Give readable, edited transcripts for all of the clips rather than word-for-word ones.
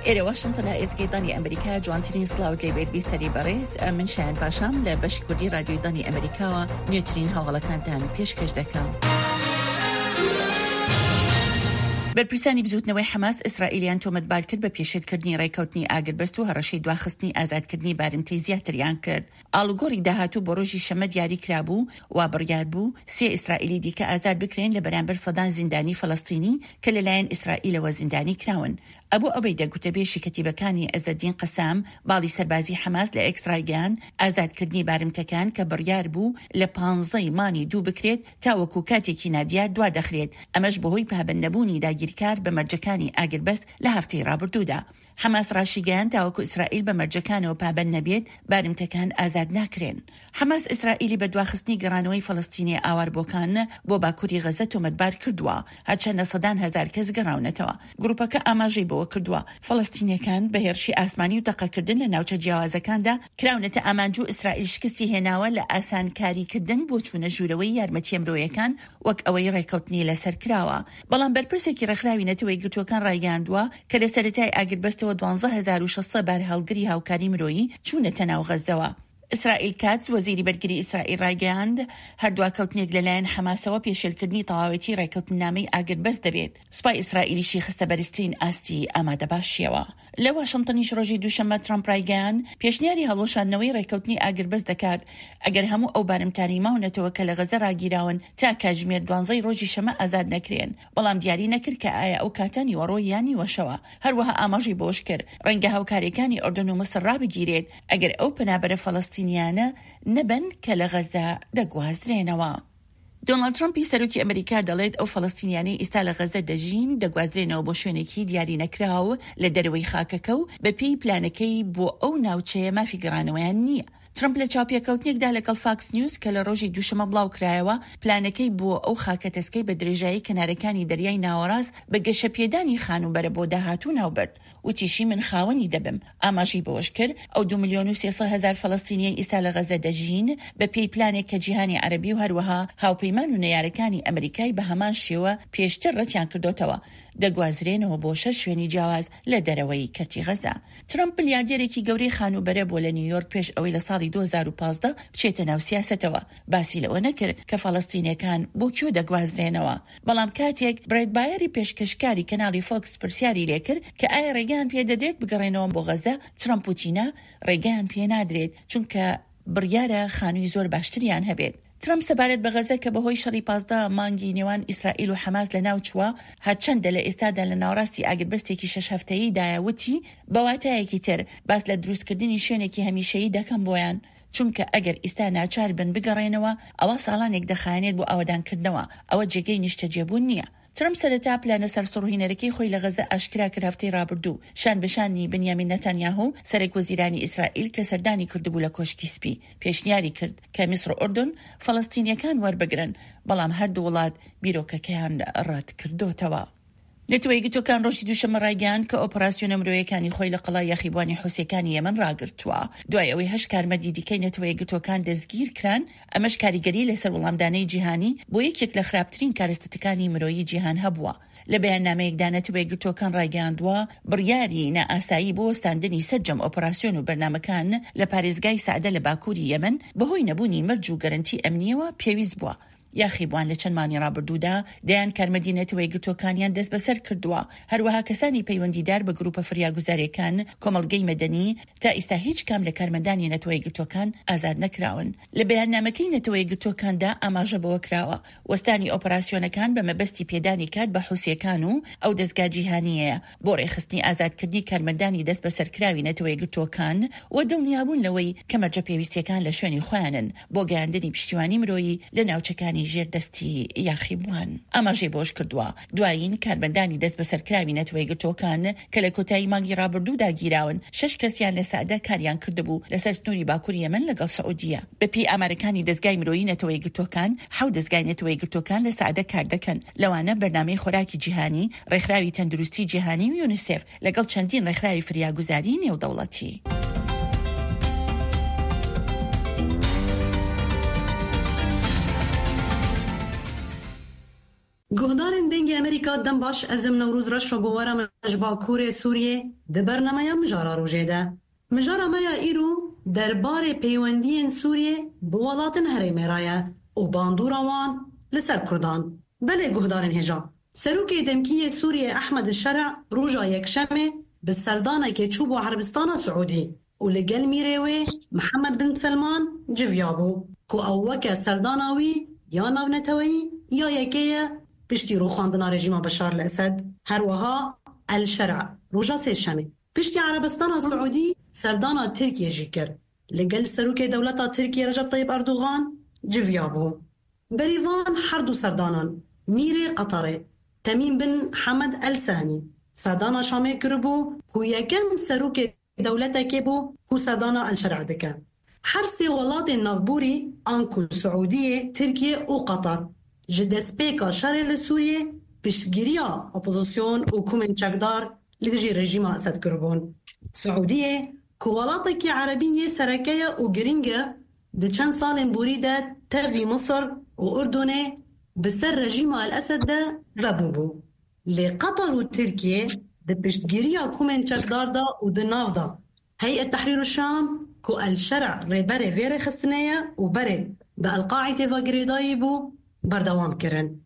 ئێرە واشنتنە ئێسکەیدانی ئەمریکا جوانترین سلااوت لێبێت بیستەری بەڕێز من شایان پاشام لە بەشی کوردی رادیۆی دانی ئەمریکاوە نوێترین هەواڵەکانتان پێشکەش دەکەم. بەرپرسانی بزوتنەوەی حەماس ئیسرائیلیان تۆمەتبار کرد بە پێشێتکردنی ڕێکەوتنی ئاگربەست و هەڕەشەی دواخستنی ئازادکردنی بارمتەی زیاتریان کرد. ئاڵوگۆڕی داهاتوو بۆ ڕۆژی شەمە دیاری کرابوو و بڕیار بوو 3 ئیسرائیلی دیکە ئازاد بکرێن لە بەرامبەر سەدان زیندانی فەڵەستینی کە لەلایەن ئیسرائیلەوە زیندانی کراون. ئەبوو ئەوەی دەگوتەبێشی کەتیبەکانی ئەزەدین قەسام باڵی سەربازی حەماس لە ئێکسرایگەیان ئازادکردنی بارمتەکان کە بڕیار بوو لە 15 مانی دوو بکرێت تا وەکو کاتێکی نادیار دوا دەخرێت. ئەمەش بەهۆی پابەندەبوونی داگیرکار بە مەرجەکانی ئاگربەست لە هەفتەی ڕابردوودا. حەماس ڕاشیگەیان تاوەکو ئیسرائیل بە مەرجەکانەوە پابەند نەبێت بارمتەکان ئازاد ناکرێن. حەماس ئیسرائیلی بە دواخستنی گەڕانەوەی فەڵەستینی ئاواربۆکان بۆ باکووری غەزە تۆمەتبار کردووە، هەرچەندە سەدان هەزار کەس گەڕاونەتەوە. گروپەکە ئاماژەی بەوە کردووە فەڵەستینیەکان بە هێرشی ئاسمانی و تەقەکردن لە ناوچە جیاوازەکاندا کراونەتە ئامانج و ئیسرائیل شکستی هێناوە لە ئاسانکاریکردن بۆ چوونە ژوورەوەی یارمەتیە مرۆیەکان وەک ئەوەی ڕێکەوتنی لەسەر کراوە. بەڵام بەرپرسێکی ڕێکخراوی نەتەوەی گرتوەکان ڕایگەاندووە کە لە سەرەتای ئاگربەستەوە 12600 بار هەڵگری هاوکاری مرۆیی چوونەتە ناو غەزەوە. ئیسرائیل کاتس وەزیری بەرگری ئیسرائیل ڕایگەاند هەردووا کەوتنێک لەلایەن حەماسەوە پێشێلکردنی تەواوەتی ڕێکەوتنامەی ئاگربەست دەبێت. سوپای ئیسرائیلیشی خستە بەرزترین ئاستی ئامادەباشیەوە. لە واشنتنیش ڕۆژی دووشەممە ترامپ ڕایگەیان پێشنیاری هەڵۆشاندنەوەی ڕێکەوتنی ئاگربەست دەکات ئەگەر هەموو ئەو بارمتانی ماونەتەوە کە لە غەزە ڕاگیراون تا کاتژمێر 12 ڕۆژی شەمە ئازاد نەکرێن. بەڵام دیاری نەکرد کە ئایا ئەو کاتە نیوەڕۆ یانی وەشەوە. هەروەها ئاماژی بۆش کرد ڕەنگە هاوکاریەکانی ئوردن و مسر ڕابگیرێت ئەگەر ئەو پەنابەرە فەڵەستینیانە نەبن کە لە غەزە دەگوازرێنەوە. دۆناڵد ترامپی سەرۆکی ئەمریکا دەڵێت ئەو فەڵەستینیانەی ئێستا لە غەزە دەژین دەگوازرێنەوە بۆ شوێنێکی دیاری نەکراو لە دەرەوەی خاکەکە و بەپێی پلانەکەی بۆ ئەو ناوچەیە مافی گەڕانەوەیان نییە. ترامپ لە چاوپێکەوتنێکدا لەگەڵ فاکس نیوز کە لە ڕۆژی دووشەمە بڵاو کرایەوە پلانەکەی بۆ ئەو خاکەتەسکەی بە درێژایی کەنارەکانی دەریای ناوەڕاست بە گەشەپێدانی خانوبەرە بۆ داهاتوو ناوبرد. وتیشی من خاوەنی دەبم. ئاماژی بەوەش کرد ئەو 2,300,000 فەڵەستینیە ئێستا لە غەزە دەژین بە پێی پلانێک کە جیهانی عەرەبی و هەروەها هاوپەیمان و نەیارەکانی ئەمریکای بە هەمان شێوە پێشتر ڕەتیان کردوتەوە دەگوازرێنەوە بۆ 6 شوێنی جیاواز لە دەرەوەی کەرتی غەزە. ترامپ ملیاردێرێکی گەورەی خانوبەرە بۆ لە نیویۆرک پێش ئەوەی لە ساڵی 2015 بچێتە ناو سیاسەتەوە. باسی لەوە نەکرد کە فەڵەستینیەکان بۆ کوێ دەگوازرێنەوە. بەڵام کاتێک برێت بایەری پێشکەشکاری کەناڵی فۆکس پرسیاری لێکرد کە ئایا ڕێگەیان پێدەدرێت بگەڕێنەوە بۆ غەزە، ترامپ وتینە ڕێگەیان پێ نادرێت چونکە بڕیارە خانووی زۆر باشتریان هەبێت. ترامپ سەبارەت بە غەزە کە بەهۆی شەڕی 15 مانگی نێوان ئیسرائیل و حەماس لە ناو چووە هەرچەندە لە ئێستادا لە ناوڕاستی ئاگربەستێکی 6 هەفتەیی دایەوتی بەواتایەکی تر باس لە دروستکردنی شوێنێکی هەمیشەیی دەکەم بۆیان، چونکە ئەگەر ئێستا ناچار بن بگەڕێنەوە ئەوە ساڵانێک دەخایێنێت بۆ ئاوەدانکردنەوە. ئەوە جێگەی نیشتەجێبوون نییە. ترامپ سەرەتا پلانە سەرسوڕهێنەرەکەی خۆی لە غەزە ئاشکرا کرد هەفتەی ڕابردوو شان بەشانی بنیامین نەتانیاهو سەرۆک وەزیرانی ئیسرائیل کە سەردانی کردبوو لە کۆشکی سپی پێشنیاری کرد کە میسر و ئوردن فەڵەستینیەکان وەربگرن، بەڵام هەردوو وڵات بیرۆکەکەیان ڕەت کردوتەوە. نەتەوەی گرتوەکان ڕۆژی دووشەممە ڕایگەیاند کە ئۆپەراسیۆنە مرۆیەکانی خۆی لە قەڵای یاخیبوانی حوسیەکانی یەمەن ڕاگرتووە دوای ئەوەی 8 کارمەندی دیکەی نەتەوەی گرتوەکان دەستگیر کران. ئەمەش کاریگەری لەسەر وەڵامدانەی جیهانی بۆ یەکێک لە خراپترین کارەستەتەکانی مرۆیی جیهان هەبووە. لە بەیاننامەیەکدا نەتەوەی گرتوەکان ڕایگەاندووە بڕیاری نائاسایی بۆ وەستاندنی سەرجەم ئۆپەراسیۆن و بەرنامەکان لە پارێزگای سەعدە لە باکووری یەمەن بەهۆی نەبوونی مەرج و گەرنتی ئەمنیەوە پێویست بووە. یاخیبوان لە چەند مانی ڕابردوودا دەیان کارمەندی نەتەوەی گرتوەکانیان دەست بەسەر کردووە. هەروەها کەسانی پەیوەندیدار بە گروپە فریاگوزاریەکان کۆمەڵگەی مەدەنی تا ئێستا هیچ کام لە کارمەندانی نەتەوەی گرتوەکان ئازاد نەکراون. لە بەیاننامەکەی نەتەوەی گرتوەکاندا ئاماژە بەوە کراوە وەستانی ئۆپەراسیۆنەکان بە مەبەستی پێدانی کات بە حوسیەکان و ئەو دەستگا جیهانیەیە بۆ ڕێخستنی ئازادکردنی کارمەندانی دەست بەسەرکراوی نەتەوەی گرتوەکان و دڵنیابوون لەوەی کە مەرجە پێویستیەکان لە شوێنی خۆیانن بۆ گەیاندنی پشتیوانی مرۆیی لە ناوچەکانی ژێردەستی یاخیبوان. ئاماژەی بۆش کردووە دوایین کارمەندانی دەست بەسەرکراوی نەتەوەی گرتوەکان کە لە کۆتایی مانگی ڕابردوودا گیراون 6 کەسیان لە سەعدە کاریان کردبوو لەسەر سنووری باکووری یەمەن لەگەڵ سعودیە. بەپێی ئامارەکانی دەستگای مرۆیی نەتەوەی گرتوەکان 7 دەستگای نەتەوەی گرتوەکان لە سەعدە کار دەکەن. لەوانە بەرنامەی خۆراکی جیهانی، ڕێکخراوی تەندروستی جیهانی و یونیسف لەگەڵ چەندین ڕێکخراوی فریاگوزاری نێودەوڵەتی. گهدارên dengê Amerîka dem baş ezim Newrûz reşa bowera mejba Kurê Sûriyê di bernameya mijara rojê de. Mijara me ya îro derbarê peywendiyên Sûriyê bi welatên herêmê ra ye û bandora wan li ser Kurdan. Belê guhdarên hêja. Serokê Demkiyê Sûriyê Ehmed Şerع roja yekşemê bi serdanekê çû bo Erebistana Siûdî û li gel mîrê wê Mihemed bin Selman civiya bû ku ew weke serdana wî ya navneteweyî ya yekê ye piştî rûxandina rejîma Beşar el-Esed. Her wiha El-Şerع roja sêşemê piştî Erebistana Siûdî serdana Tirkiye jî kir. Li gel serokê dewleta Tirkiye Recep Tayyip Erdogan civiya bû. Berî van her du serdanan mîrê Qetarê Temîm bin Hemed El-Sanî serdana Şamê kiribû ku yekem serokê dewletekê bû ku serdana El-Şerع dike. Her sê welatên navborî an ku Siûdiyê, Tirkiye û Qetar ji destpêka şerê li Sûriyê piştgiriya opozisyon û kumên çekdar li dijî rejîma Esed kiribûn. Siûdiyê ku welatekî Erebî yê sereke ye û giring e di çend salên borî de tevî Misir û Urdunê bi ser rejîma El-Esed de vebûbû. Lê Qetar û Tirkiye di piştgiriya kumên çekdar da û di nav da Heyet Tehrîr Şam ku El-Şerع rêberê vê rêxistinê ye û berê bi El-Qaîdê ve girêdayî bû berdewam kirin.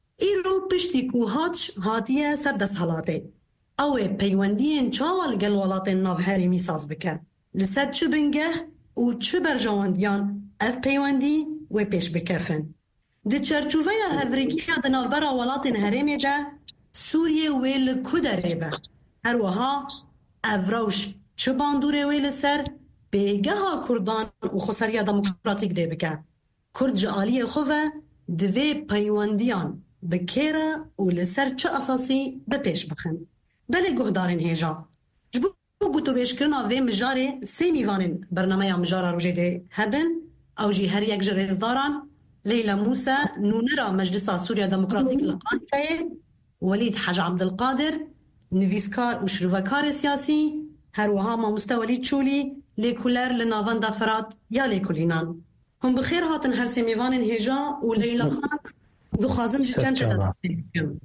Îro piştî ku hatiye ser desthilatê. Ew ê peywendiyên çawa li gel welatên navherîmî saz bike. Li ser çi bingeh û çi berjewandiyan ev peywendî wê pêş bikefin. Di çerçûveya hevrêkiya di navbera welatên herêmê de Sûriye wê li ku derê be. Her wiha ev rewş çi bandorê wê li ser pêgeha Kurdan û xweseriya demokratîk dê bike. Kurd ji aliyê xwe ve divê peywendiyan bi kêre û li ser çi esasî bi pêş bixin. Belê guhdarên hêja. Ji bo gotûbêjkirina vê mijarê sê mîvanên bernameya mijara rojê de hebin ew jî her yek ji rêzdaran Leyla Musa nûnera Meclisa Sûriya Demokratîk li Qahireyê, Welîd Hej Abdilqadir nivîskar û şirvekarê siyasî, her wiha mamoste Welîd Çûlî lêkolêr li navenda Firat ya lêkolînan. Hûn bi xêr hatin her sê mêvanên hêja û Leyla Xan dixwazim ji çend te de destpêk bikim.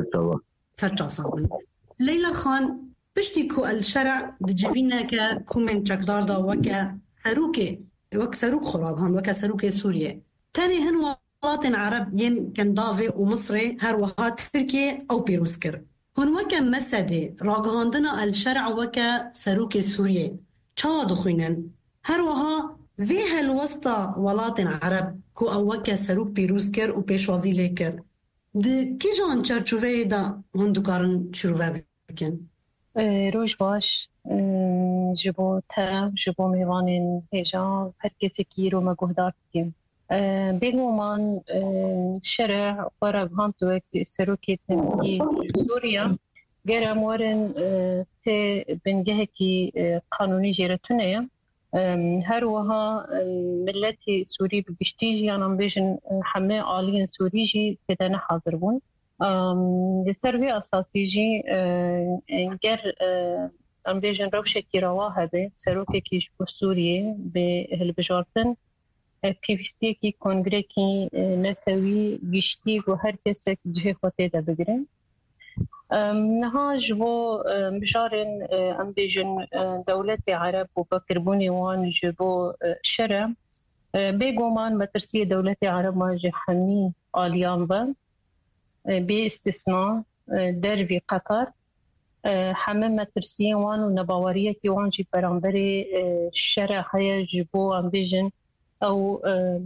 Serçava bin. Leyla Xan piştî ku El-Şerع di civîneke kumên çekdar da weke serokê wek serok xuraban weke serokê Sûriyê. Tenê hin welatên Ereb yên Kendavê û Misrê her wiha Tirkiye ew pîroz kir. Hûn weke Mesedê ragihandina El-Şerع weke serokê Sûriyê çawa dixwînin? Her wiha vê helwesta welatên Ereb ku ew weke serok pîroz kir û pêşwazî lê kir. Di kîjan çerçûveyê de hûn dikarin şîrove bikin? Roj baş ji bo te ji bo mêvanên hêja her kesekî îro me guhdar bikin. Bêguman Şerع xwe ragihand wek serokê temkî Sûriya gerem werin tê bingehekî qanûnî jêretûnê ye. Her wiha milletê Sûrî bi giştî jiyanan bêjin hemê aliyên Sûrî jî têde nehazir bûn. Li ser vê esasî jî ger em bêjin rewşekî rewa hebe serokekî ji bo Sûriyê bê hilbijartin pêwîstiyekî kongrekî netewî giştî û her kesek cihê xwe têde bigirin. Niha ji bo mijarên em bêjin dewletê Ereb û vekirbûnê wan ji bo Şerع bêguman metirsiyê dewletê Ereban ji hemî aliyan ve bê istisna dervî Qetar hemî metirsiyên wan û nebaweriyekî wan jî beramberê Şerع heye ji bo em bêjin ew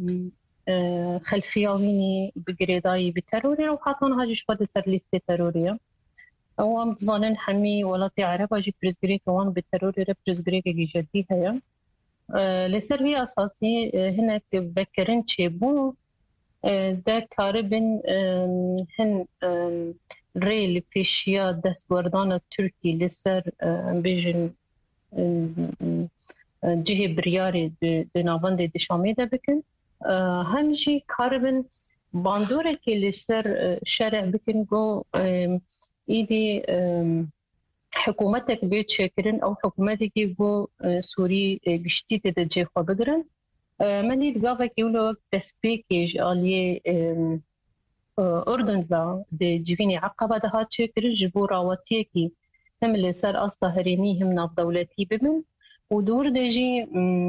xelfiya wînî bi girêdayî bi terorê û hatin jî xwe di ser lîstê terorê ye. Ew em dizanin hemî welatê Ereba jî pirsgirêka wan bi terorê re pirsgirêkekî ceddî heye. Li ser vê esasî hinek vekirin çêbû de karibin hin rê li pêşiya destwerdana Tirkî li ser bêjin cihê biryarê di navendê di Şamê de bikin. Hem jî karibin bandorekê li ser Şerع bikin got îdî hikûmetek bê çêkirin ew hikûmetekî got Sûrî giştî têde cêxwe bigirin. Me dît gavekî wilo wek destpêkê ji aliyê أردن لا دي جيفيني عقبة دهات شكر جبو راواتيكي هم اللي سر أصلا هريني هم ناف دولتي بمن ودور ديجي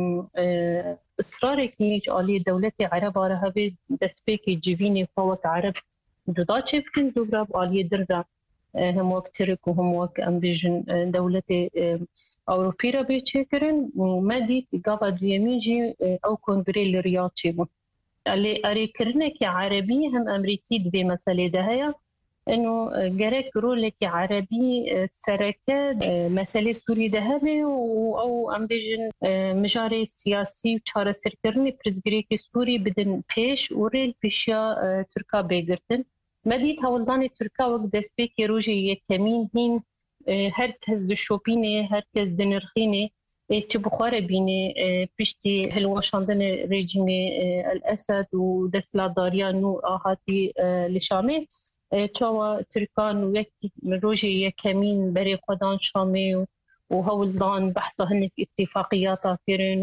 إصرارك نيج آلي دولتي عرب عربي دسبيكي جيفيني فوق عرب جدا شفكن دوبراب آلي دردا هم وقت ترك وهم وقت أمبيجن دولتي أوروبي ربي شكرن ومدي قابا دياميجي أو كونغري الرياض شبو اللي أريكرنك عربي هم أمريكي دي مسألة دهيا إنه جرك رولك عربي سركة مسألة سوري دهبي أو أمبيجن مجاري سياسي وشارة سركرني برزجريك سوري بدن بيش وريل بيشيا تركا بيجرتن مديت هولداني تركا وقت دسبيكي روجي يكمين هين هركز دشوبيني هركز دنرخيني تبخار بيني بيشتي هالواشاندن ريجيم الأسد ودسلا داريانو آهاتي لشامي تشوا تركان ويكي روجي يكمين بري قدان شامي وهولدان بحثا هنك اتفاقيات كيرن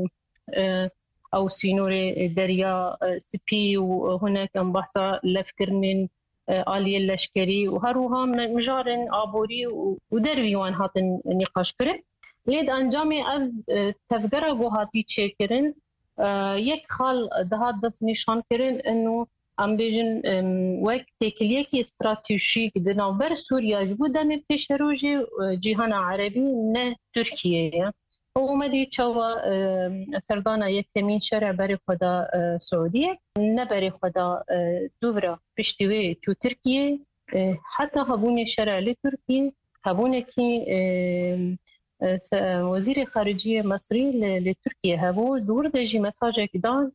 أو سينوري دريا سبي وهناك بحثا لفكرنين آلية اللشكري وهروها مجارن عبوري ودروي وان هاتن نقاش كرن لید انجامی از تفکر گوهاتی چه کرن یک خال دهات دست نشان کرن انو ام بیجن وقت تکلیه کی استراتژیک دنابر سوریا جبودن پیش روزی جهان عربی نه ترکیه و مدی چوا سردانا یک کمین شرع بری خدا سعودیه نه بری خدا دوباره پشتوی تو ترکیه حتی هبون شرع لترکیه هبونه کی وزير خارجية مصري لتركيا هبو دور دجي مساجك دان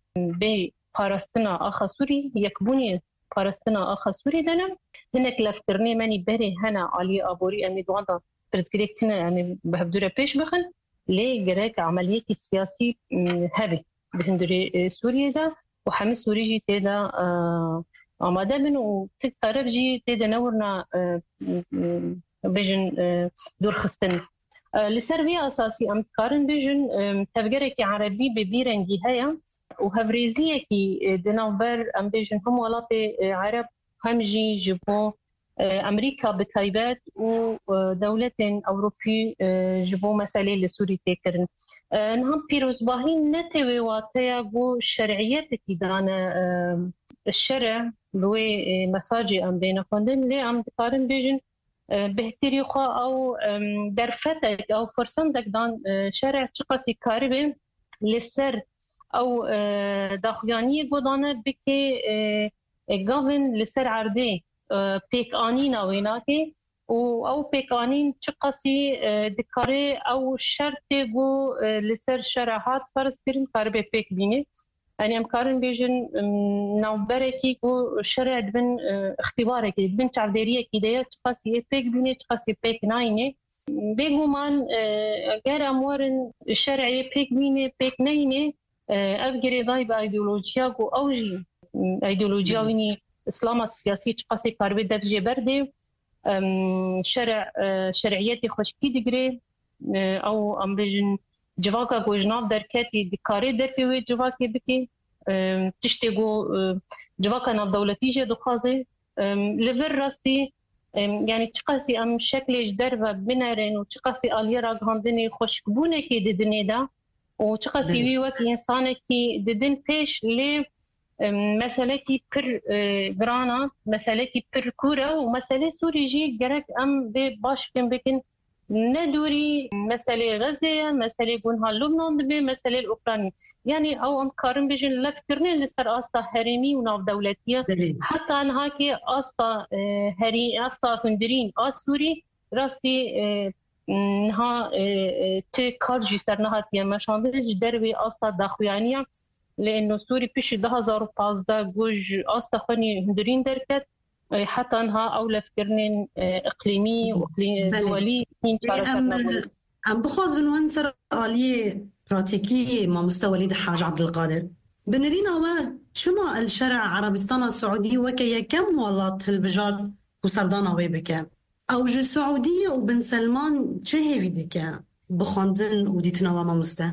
ببارستنا آخا سوري يكبوني بارستنا آخا سوري دنم هناك لفترني ماني بري هنا علي أبوري أمي دواندا برزقريكتنا يعني بهبدورة بيش بخن ليه جراك عملية السياسي هبي بهندوري سوريا دا وحمي سوري جي تيدا آماده من وتقرب جي تيدا نورنا بيجن دور خستن لسربيا أساسي أمتكارن بيجن تفجرك عربي ببيرنجي هيا وهفريزية كي دنابر أم بيجن هم ولاتي عرب همجي جبو أمريكا بتايبات ودولة أوروبي جبو مسألة لسوري تكرن نهم بيروز باهين نتوي واتيا جو الشرعيات كي دانا الشرع بوي مساجي أم بينا كوندن لي أمتكارن بيجن بهتري خو او درفتك او فرصندك دان شرع تقاسي كاربي لسر او داخياني قدانه بكي غافن لسر عردي بيك انينا ويناكي او بيك انين تقاسي دكاري او شرطي جو لسر شرعات فرض كرين كاربي بيك بيني يعني امكارن بيجن نوبركي و شرع دبن اختبارك دبن تعديريه كده تقاسي بيك بيني تقاسي بيك ناينه بيجو مان غير امورن شرعي بيك بيني بيك ناينه افجري ضايب ايديولوجيا جو اوجي ايديولوجيا ويني اسلام السياسي تقاسي كاربي درجه برده شرعيتي خشكي دغري او ام بيجن جواكا گوجناف درکتی دکاری درپیوی جواکی بکی تشتی گو جواكا ناف دولتی جه دخوازه لفر راستی يعني تقاسي ام شكل جدر بنارن وتقاسي آلية راقهاندني خوشكبونه كي ددني دا وتقاسي وي وك انسانه كي ددن بيش لي مسألة كي بر جرانا مسألة كي بر كورة ومسألة سوري جي جرك ام باش فين بكن ندوري مسألة غزة مسألة قنها لبنان دبي مسألة الأوكرانية يعني أو أم كارن بيجن لفكرني اللي صار أستا هرمي وناف دولتية حتى أنها كي أستا هري أستا فندرين سوري راستي نها تكارجي سرنها تيا مشاندج دربي أستا داخويانية لأنه سوري بيش 2015 جوج أستا خاني هندرين دركت حتى انها اولى فكرنين اقليمي واقليمي دولي ام بخواز بنونسر آلية براتيكية مع مستوى وليد حاج عبد القادر بنرينا ما شما الشرع عربستان السعودي وكي كم والله البجار وسردان ويبك او جو سعودية وبن سلمان چه هيفيدك بخواندن وديتنا وما مسته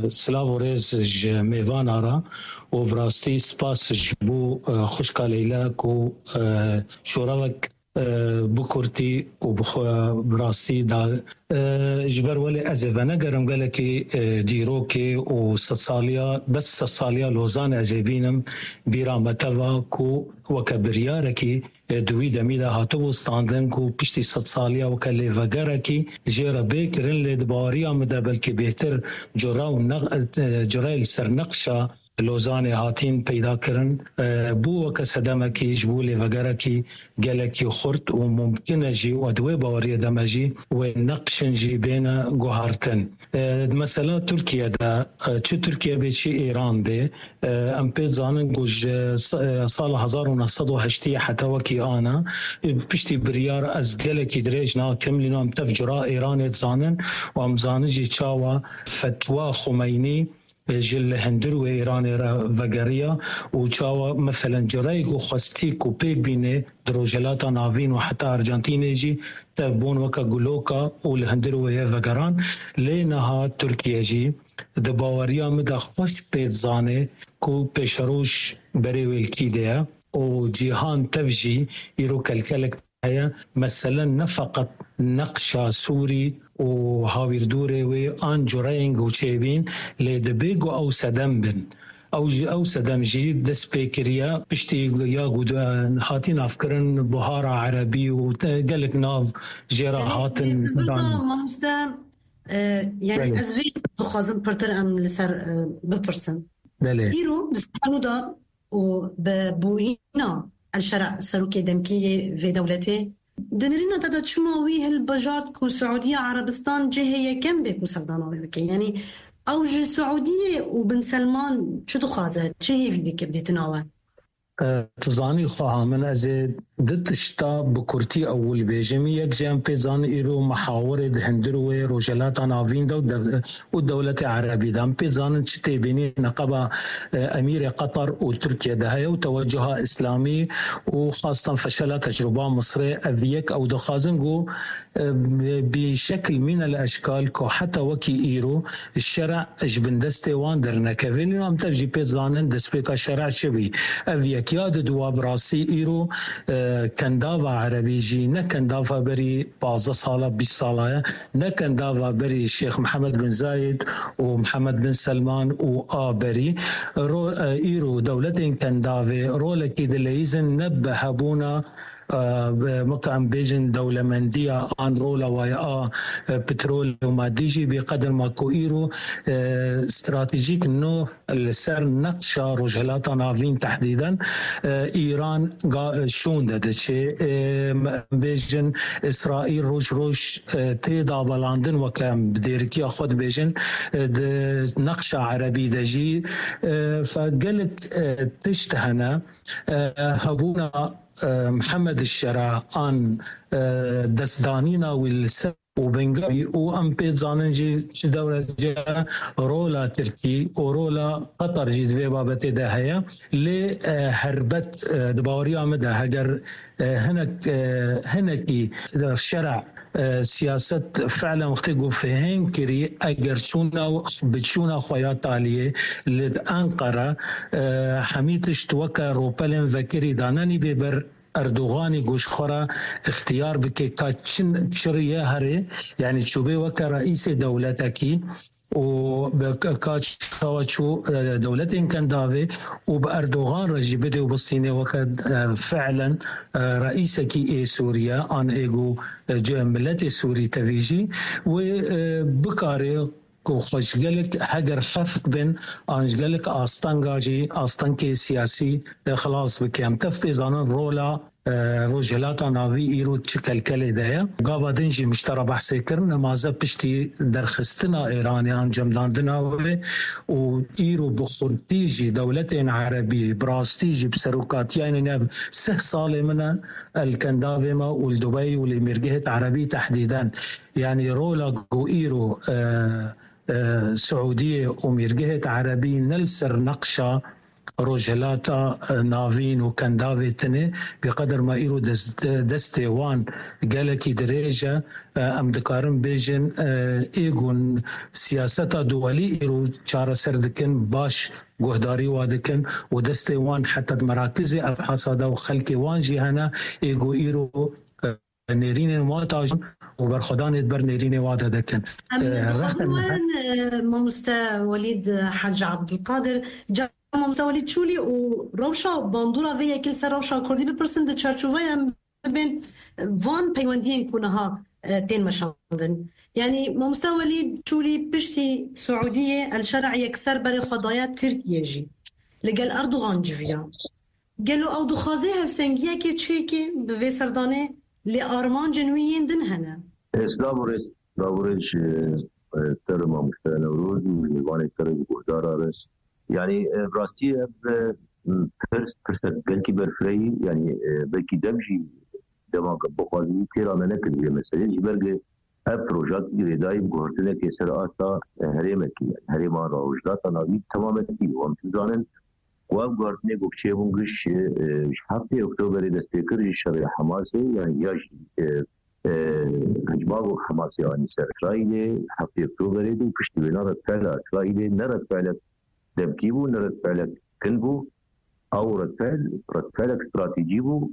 سلاوريز ميفانارا وبراستي سباس جبو خوشكا ليلاك وشورالك بكورتي وبراستي دا جبر ولي أزيفانا قرم قالكي ديروكي وستصاليا بس ستصاليا لوزان أزيبينم بيرا متواكو وكبرياركي دوی دمیده هاتو استاندن کو پشتی 100 سالیا و کلی وگرکی جرا بکرن لدباری آمده بلکه بهتر جرای سرنقشا لوزان هاتین پیدا کرن بو وک صدمکی جبول وگرکی گلکی خرد و ممکنه جی و دوی باوری دمجی و نقشن جی بین گوهارتن مثلا ترکیه دا چه ترکیه به چه ایران به ام پی زانن گوش سال 1908 حتی وکی آنا پشتی بریار از گلکی دریج نا کملینو ام تفجرا ایران زانن و ام زانن جی چاوا فتوا خمینی جل هندر و ایران را وگریا و چاوا مثلا جرایق و خستیک و پیک بینه دروجلات ناوین و حتی ارجنتین جی تبون وکا گلوکا و لهندر و وگران لینها ترکیه جی دباوریا مدا خست پید زانه کو پیشروش بری ویلکی دیا و جیهان تفجی ایرو کلکلک مثلا نفقط نقشا سوري وهاوير دوري وان جورينغ وشيبين لدبيغو او سدمبن او سدمجي دسبيكريا بشتي يا هاتين افكرن بهارة عربي وقالك ناف جيرا هاتن يعني ازوي خازم برتر ام لسر ببرسن ايرو بسبحانه دا وببوينا الشرع سروكي دمكية في دولتي دنرينا تدا تشماوي هالبجارد كو سعودية عربستان جهية كم بيكو سردانوي بكي يعني أوج سعودية وبن سلمان شو تخازت جهي في ديك بدي تناوي تزاني خواها من أزيد ضد شتا بكورتي أول بيجمي يك جام بيزان إيرو محاورة هندروي روجلات نافين والدولة العربية دام بيزان شتي بيني نقبة أمير قطر وتركيا دهاية وتوجهها إسلامي وخاصة فشلت تجربة مصرية أبيك أو دخازنجو بشكل من الأشكال كو حتى وكي إيرو الشرع جبندستي واندرنا كفيلين أم تفجي بيزان دسبيكا الشرع شبي أبيك ياد دواب راسي إيرو كندافا عربي جي نكندافا بري 15 سالة 20 سالة نكندافا بري الشيخ محمد بن زايد ومحمد بن سلمان وآبري إيرو دولتين كندافي رولكي دليزن نبهبونا مكان بيجن دولة مندية عن رولا ويا بترول وماديجي بقدر ما كويرو استراتيجيك انه السر نقشة رجلات نافين تحديدا ايران شون ده شيء بيجن اسرائيل روش تيدا بلاندن وكان بديركي اخذ بيجن نقشة عربي دجي فقلت تشتهنا هبونا محمد الشرع عن دسدانينا والسب وبنغاوي وام بيزانجي دولة جا رولا تركي ورولا قطر جد في بابتي دهيا لهربت دباوريا مدى هجر هنكي الشرع سياسة فعلا مختلقوا فيهن كري أجرشونا بتشونا خويات عالية لأنقرة حميتش توكا روبالين ذكري داناني ببر اردوغانی گوشخورا اختیار بکه کاچن شریه هره یعنی چوبه وک رئیس دولتکی و بكاتش كاوتشو دولتين كان دافي وبأردوغان رجي بدي وبالصيني وكاد فعلا رئيسكي سوريا عن ايجو ملتي سوري تفيجي وبكاري کو خوشگلک هگر خفق بن آنجگلک آستانگاجی آستانکی سیاسی خلاص بکیم تفیزانن رولا روجلاتا ناوی ایرو چکلکلی دهیا گاوا دنجی مشترا بحثی کرن نمازه پشتی درخستنا ایرانیان جمداندنا و ایرو بخورتیجی دولتین عربی براستیجی بسروکاتیان نب 6 سال من الكندافي ما والدبي والإميرجيت عربي تحديدا يعني رولا جو إيرو سعودية وميرجيت عربي نلسر نقشة روجلاتا نافين وكنداويتني بقدر ما إيرو دستيوان قالكي دريجة أم دكارم بيجن إيغون سياسة دولي إيرو چارة سردكن باش گهداری وادکن و دستیوان حتی مراکز ابحاث دا و خلق وان جهانا ایگو ایرو نيرين واتاجن وبرخدان بر نيرين وادا دكن ماموستا وليد حاج عبد القادر جا ماموستا وليد شولي وروشا باندورا فيا كل سر روشا كردي بپرسن د چارچوبه بين وان پیوندین كونها تين مشاندن يعني ماموستا وليد شولي بشتي سعودية الشرع يكسر بري خضايا تركيا جي لقال أردوغان جفيا قالوا أو دخازي هفسنجيا كي تشيكي بفي سرداني لأرمان جنويين دن هنا دابوريش تر ماموستا نوروز ويواني تر بقدار يعني براستي فرصة قلكي برفري يعني بلكي دمجي دماغ بخوازي تيرا منك اللي مسألة جبرقي پروژات ایرادی گذاشته که سر آسا هریم کی هریم آن را وجدات ناوی تمام کی و امتدانن و گذاشته گفته بونگش هفته اکتبر دستکر شرع حماس یعنی یاش هجماو حماس یعنی سر اسرائیل هفته اکتبر دو پشت بنار فعل اسرائیل نرد فعل دمکیبو نرد فعل کنبو او رد فعل استراتیجی بو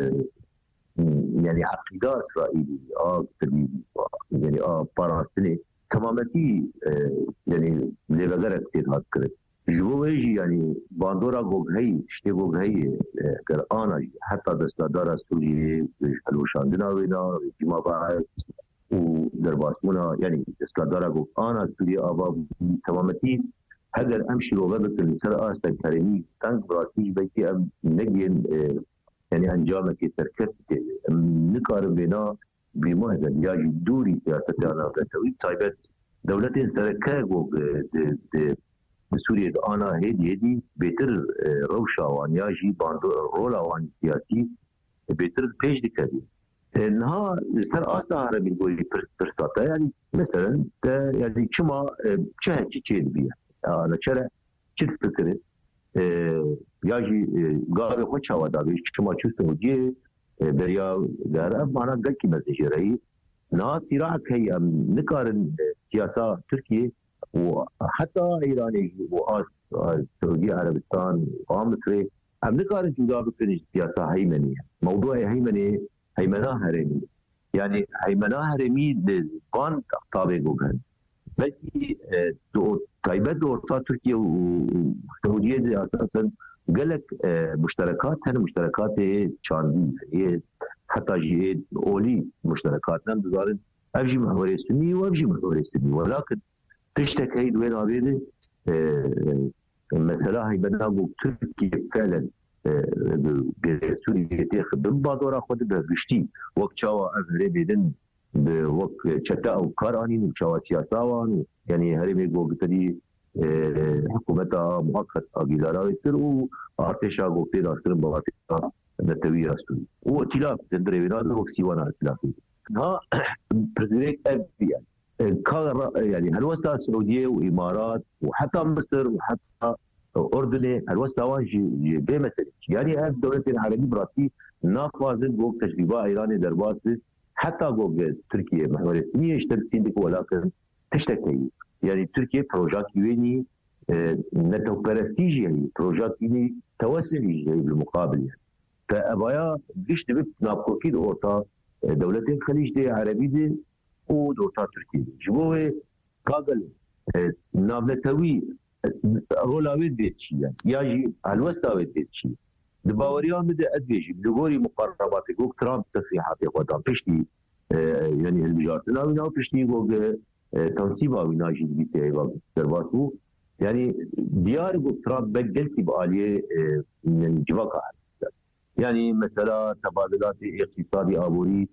يعني عقيدة إسرائيلي يعني باراستني تمامتي يعني لبغرة كتير هاد كرت جوهي يعني باندورا جوهي شتى جوهي كرآنا حتى دستادار سوري حلوشاندنا وينا جما بعد ودرباسمونا يعني دستادار جو أنا سوري أبا تمامتي هذا أمشي وغبت النساء أستن كريمي تانك براتيج بيتي أم نجين يعني أنجامك تركت نقارن بنا بمهدن ياجي دوري سياستنا بتوي طيبت دولتين سركاغو بسوريا أنا هدي بيتر روشا وان ياجي باندو رولا وان سياسي بيتر بيج دكادي إنها سر أصلا عربي نقول فرصة يعني مثلا يعني كما شيء بيها أنا شرع شفت فكرة ياجي قاري خوش هوا دابيش كما شفت وجيه بريا غرب معنا قلكي مزجري نا صراع كي نقارن سياسة تركيا وحتى إيراني وسعودية عربستان ومصر نقارن جدا بكل سياسة هيمنية موضوع هيمنة هرمي يعني هيمنة هرمي لبان طابق وغن بلكي طيبت دورتا تركيا وسعودية أساسا قالك مشتركات هنا مشتركات شاندي هي حتى جهاد أولي مشتركاتنا بزارن أبجي محوري السني وأبجي محوري السني ولكن تشتكي دوين عبيدي المسألة هي بنابو تركيا فعلا سوريا تخدم بعضورا خود بهشتي وقت شاوى أفري بيدن بوقت شتاء أو كارانين وشاوى سياساوان يعني هرمي قوة حكومتها مؤقت أجيزارا يصير وارتشا قوتي داستر بواتها نتوي راسوي واتلاف تندري بنا وكسيوانا اتلافي ها بريزيدنت أبي يعني هالوسطى السعودية وإمارات وحتى مصر وحتى أردن هالوسطى واجي بمثل يعني هذه الدولة العربية براسي نافذين جوك تجربة إيراني دربات حتى جوك تركيا محور السنية اشتركين ديك ولكن تشتكي يعني تركيا بروجات يويني نتو برستيجي يعني بروجات يويني توسعي بالمقابل يعني فأبايا بيش تبت نابكوكي دورتا دولتين الخليج دي عربي دي ودورتا تركيا دي جبوه كاغل نابلتوي رولاويت بيتشي يعني ياجي الوستاويت بيتشي دباوريان بدا أدبيجي بلغوري مقرباتي قوك ترامب تصريحاتي قدام بيشتي يعني المجارتنا وينا بيشتي قوك تنصيبها وناجي بيتي ايضا سرباتو يعني ديار قوك ترامب بقلتي بآلية من جواكا يعني مثلا تبادلات اقتصادي آبوري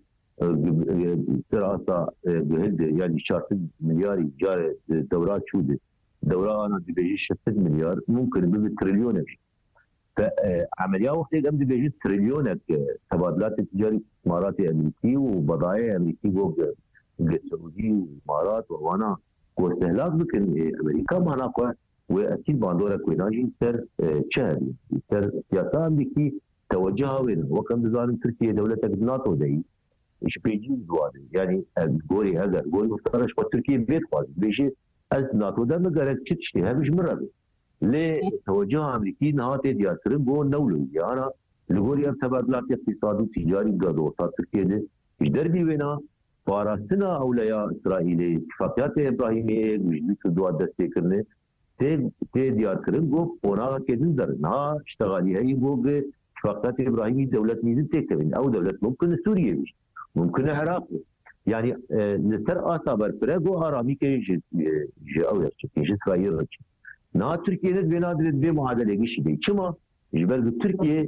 دراسة بهند يعني 4 مليار جار دورات شودة دورة أنا بيجي 6 مليار ممكن بالتريليون فعملية وقت قام بيجي تريليون تبادلات تجاري استثمارات أمريكي وبضائع أمريكي جوج السعودي والإمارات وأنا واستهلاك بكن أمريكا معنا واكيد باندورا كويناجي سر شهري سر سياسه امريكي توجهها وين وكم بزارن تركيا دوله ناتو دي ايش بيجي زوادي يعني غوري هذا غوري مفترش وتركيا بيت خالص بيجي از ناتو ده مقرر تشتي مش مره ليه توجه امريكي نهات دياترن بو نولو يعني لغوري تبادلات اقتصادي تجاري قادو تركيا ده ايش دربي وينا فارستنا اولياء اسرائيلي اتفاقيات ابراهيميه وجدت دوات دستيكرنه تي دياترن بو اونا كدن درنا اشتغالي هي بو اتفاقيات ابراهيمي دوله ميزن تكتبين او دوله ممكن سوريا ممكن العراق يعني نسر اثابر برغو ارامي كي او يرچ اسرائيل نا تركيا بنادر بمعادله شيء كما جبل تركيا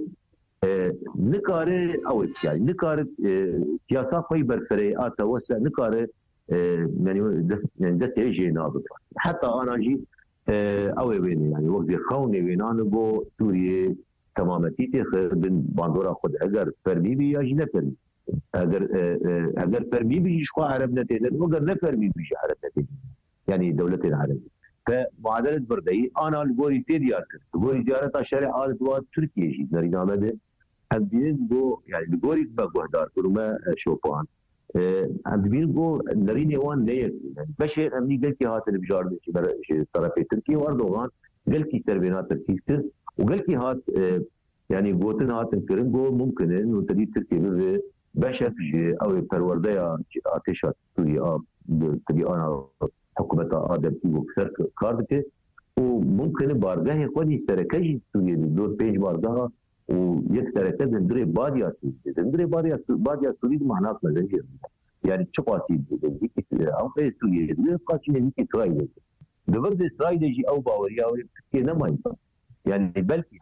نكاره او يعني نكاره سياسه خوي برفري اتوسع نكاره يعني دست يجي نابض حتى انا جي او وين يعني وقت خوني وين انا بو سوريا تماما تيتي بن باندورا خد اگر فرمي بي يا جنا فرمي اگر فرمي بي شو عرب نتيجه وقر نه فرمي بي عرب نتيجه يعني دوله العربيه فمعادله بردي انا الغوري تيديار الغوري زياره شارع ال دوا تركيا جي نرينامه ده عندين بو يعني الغوري بغدار كلما شوفان عندين بو نريني وان ليه باش امني قال كي هات البجار شي طرف تركيا واردوغان قال كي تربينات تركيا وقال كي هات يعني قوتن هات الكريم بو ممكن انه تدي تركيا باشا في او پرورده آتش سوریا تدي انا حکومت آدم کی وکسر کار دکه و ممکنه بارگاه خودی سرکشی سوریه دور پیج بارگاه و یک سرکه زندره بادیا سوریه زندره بادیا سوریه معناش نزدیه yani çok asil dedi ki ama Suriye'de bir kaç yıl ki İsrail'de devlet İsrail'de او باوريا Türkiye ne mayın yani belki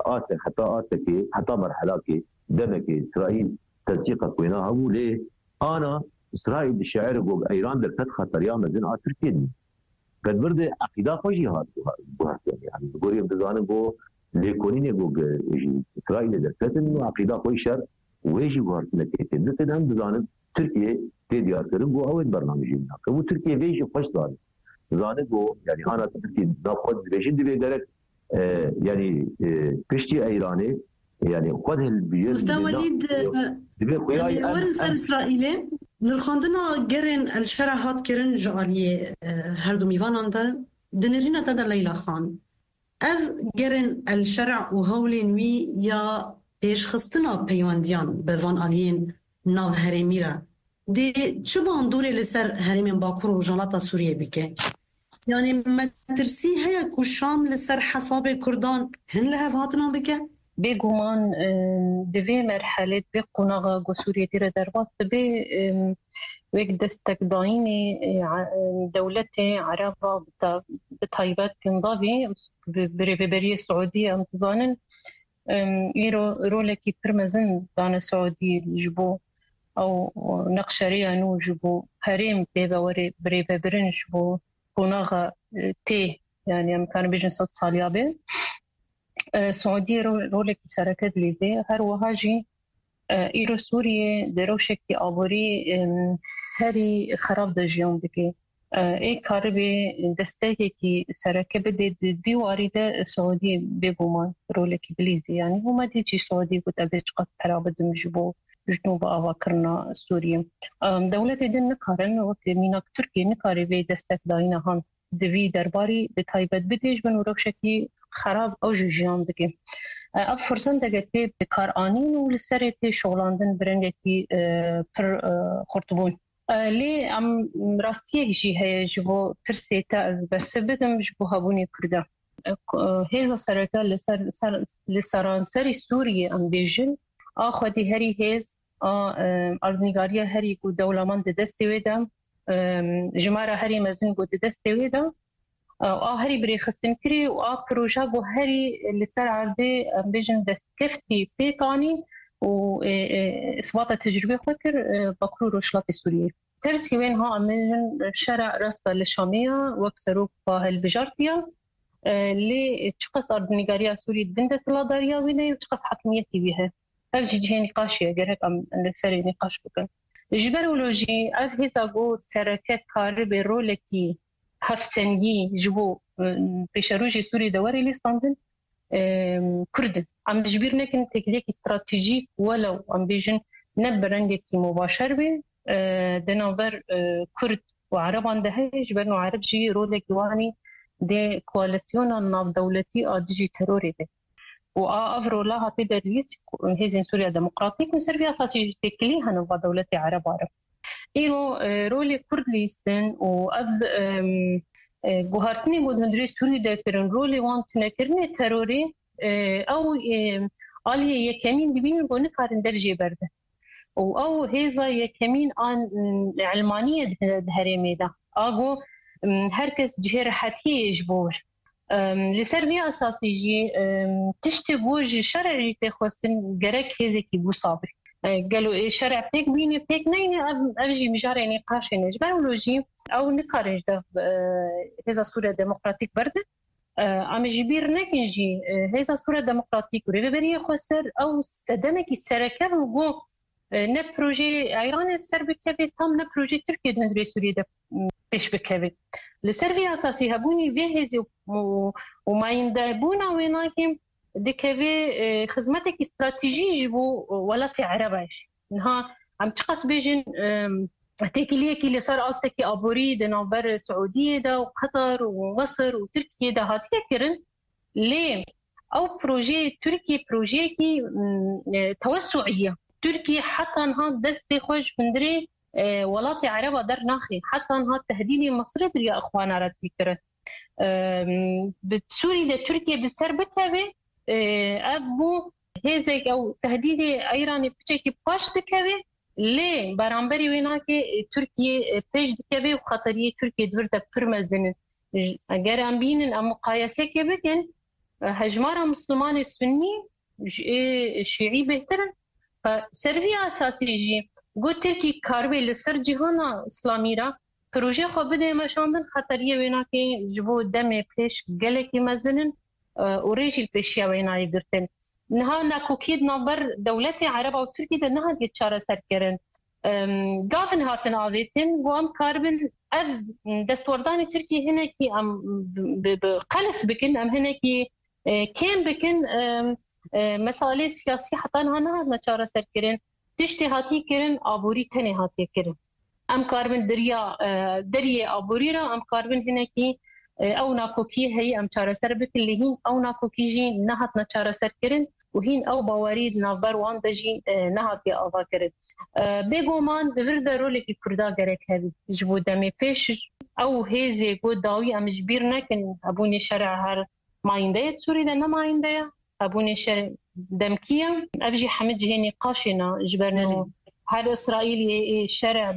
hatta مرحلة ki demek ki İsrail تنسيقك وينها هو ليه انا اسرائيل الشاعر جو ايران در فتح خطريا مزن تركيا قد برد عقيده خوشي هاد يعني بقول بزانه جو ليكونين جو اسرائيل در فتن عقيده خوش شر ويجي جوار نكيت نتدم بزانه تركيا تديار كرم جو اول برنامجنا كو تركيا بيجي خوش دار بزانه جو يعني انا تركيا ناخذ بيجي دي بيدرك يعني بيشتي ايراني يعني خذ البير استاذ وليد ورنسا إسرائيلي للخاندنا جرن الشرع هات كرن جعلية هردو ميوانان دا دنرينا تدا ليلى خان اف جرن الشرع وهولين وي يا بيش خستنا بيوانديان بفان آليين ناف هرميرا دي چبان دوري لسر هرمين باكور وجانلاتا سوريا بيكي يعني ما ترسي هيا كوشام لسر حساب كردان هن لها فاتنا بيكي بگومان دوی مرحله به قناغ گسوریه تیر درواست به وک دستک داینی دولت عرب به طایبت کنضاوی بری سعودی امتزانن ایرو رولکی پرمزن دان سعودی جبو او نقشری انو جبو حریم تیبه وری بری برن جبو قناغ تی يعني امکان بیجن 100 سالیا به سعودية رولك سركت ليزي هر وهاجي إيرو سوريا دروشك آبوري هري خراب دجيوم دكي إيه كاربي دستيكي كي سركة بدي ديواري ده سعودية بيقومان رولك بليزي يعني هما ديجي سعودية قد أزيج قصد حرابة دمجبو جنوب آواكرنا سوريا دولة دين نكارن وقت ميناك تركيا نكاري بي دستك داينا هان دوی درباری به تایبت بدیش بن وروشکی خراب او جیان دگی اب فرصت دگتی به کار آنین و لسرتی شغلاندن برندکی پر خورتبون لی ام راستیه جی هی جبو پرسیتا از برسبدم جبو هبونی کرده هیزا سرکا لسران سری سوریه ام بیجن آخوادی هری هیز اردنگاریا هری کو دولمان دستی ویدم جمارة هري مزن قد دستي ويدا هري بري خستن كري وآكروجا قو هري اللي سر عردي بيجن دست كفتي بيقاني وإثبات تجربة فكر بكرو روشلات سوريا ترسي وين ها عملن شارع راستا للشامية وكسروا فهالبجارتيا اللي تشخص أردنيغاريا سوري دندس لاداريا ويني وتشخص حكميتي بيها هرجي جي نقاشي أجر هيك عم نسري نقاش بكن جبرولوجي أف هزاقو سركت كار برولكي هفسنگی جبو پیشروج سوری دواری لیستاندن کردن ام بجبیر نکن تکلیک استراتژیک ولو ام بیجن نبرنگکی مباشر به دناور کرد و عربان دهش برنو عرب جی رولك دواني دي كواليسيون ناف دولتي ديجي تروري دي و افرو لها تقدر ليس هزين سوريا ديمقراطيك وسربيا اساسي تكليها نوفا دولتي عرب ايرو رولي كرد ليستن و اف جوهرتني بود هندري سوري دكرن رولي وانت نكرني تروري او آلية يكمين دبين بو نكارن درجي برده او هيزا يكمين عن علمانية دهريمي ده اغو هركز جهر حتي يجبور لسربيا اساسي جي تشتي بوج شرع جي تخوستن جرك هيزي كي بو صابر قالوا شرع بيك بيني بيك نيني ابجي مجاري نقاش نجبرولوجي او نقارج ده هيزا سوريا ديمقراطيك برده ام جبير نكنجي هيزا سوريا ديمقراطيك وريبري خسر او سدمك السركه وغو نه پروژه ایران بسر بکوید هم نه پروژه ترکیه دندری سوریه ده پیش بکوید لسروی اساسی هبونی ویهزی و ماینده بونا ویناکیم دکوی خدمتك استراتیجی جبو ولات عربش نها عم تقص بيجن تكليه كي صار قصدك ابوري دنابر سعوديه ده وقطر ومصر وتركيا ده هاتيه كرن ليه او بروجي تركي بروجي كي توسعيه تركيا حتى انها دستي خوش فندري ولاتي عربة در ناخي حتى انها تهديدي مصر يا اخوانا رد فكرة بتسوري ده تركيا بسر بكبه ابو هيزك او تهديدي ايراني بچكي باش دكبه ليه برانبري ويناكي تركيا بيش دكبه وخطرية تركيا دورده برمزن اگر ام بينن ام مقايسة كبكن هجمارة مسلمان السني شيعي بهترن فسربيا اساسي جي گو ترکی کاربه لسر جهانا اسلامی را پروژه خو بده مشاندن خطریه وینا که جبو دم پیش گلکی مزنن و ریجی پیشیا وینا یگرتن نها ناکوکید نابر دولت عرب و ترکی ده نها دی چاره سر کرن گاون هاتن آویتن و ام کاربن از دستوردان ترکی هنه کی ام بقلس بکن ام هنه کی کم بکن مسائل سیاسی حتی نها نچاره سر کرن تشتي هاتي كرن آبوري تاني هاتي كرن ام كاربن دريا آبوري را ام كاربن هناكي او ناكوكي هي ام چاره سر بك اللي هين او ناكوكي جي نهات نچاره سر كرن وهين او باوريد نافبر وان دجي نهات يا آفا كرن بيگومان دورد رولي كردا گرك هبي جبو دمي پیش او هيزي گو داوي ام جبير نكن ابوني شرع هر ماينده سوري ده نماينده ابوني شرع دمكية أبجي حمد جهني قاشنا جبرنا هذا إسرائيل شرع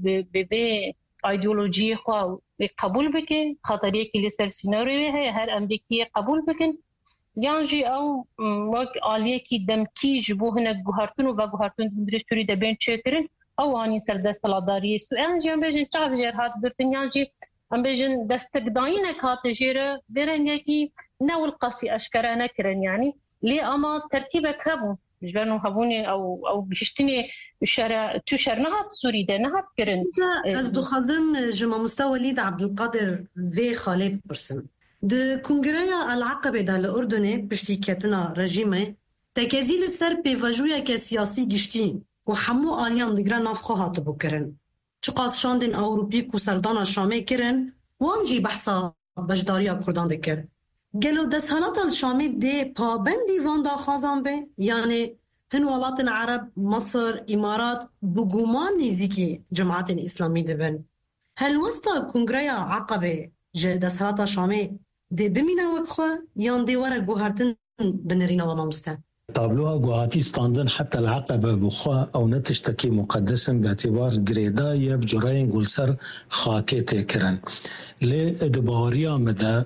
ب أيديولوجية خوا قبول بكن خاطرية كي لسر سيناريو هي هر أمريكية قبول بكن يانجي أو وق عالية كي دمكي جبوه هنا جوهرتون وجوهرتون درستوري دبين شكرن أو أني سرد سلادارية سؤال جام بيجن تعرف جر هاد درتن يانجي أم بيجن دستقداينك هات جيرة برنجي ناول قاسي أشكرنا كرن يعني ليه اما ترتيبك هبو مش بانو هبوني او بيشتني الشارع تشر نهات سوري ده نهات كرن از دو خازم جمع مستوى وليد عبد القادر في خالد برسم د كونغريا العقبه ده الاردن بشتيكتنا رجيمه تكازيل السر بيفاجويا كسياسي جشتي وحمو اليان دغرا نافخو هات بكرن چقاس شاندن اوروبي کو سردان شامي كرن وانجي بحثا بجداريا كردان دكر گلو دستهالات الشامي دي پابندی واندا خازان به یعنی هن ولات عرب مصر امارات بگومان نزیکی جماعت اسلامی دبن هل وستا کنگریا عقبه دستهالات الشامي دي بمينا وكخو يان دي ورا گوهرتن بنرينا ومامستا طابلوها جوهاتي ستاندن حتى العقبة بخوا أو نتشتكي مقدسا باعتبار جريداية بجراين قلسر خاكيتي كرن لدباريا مدى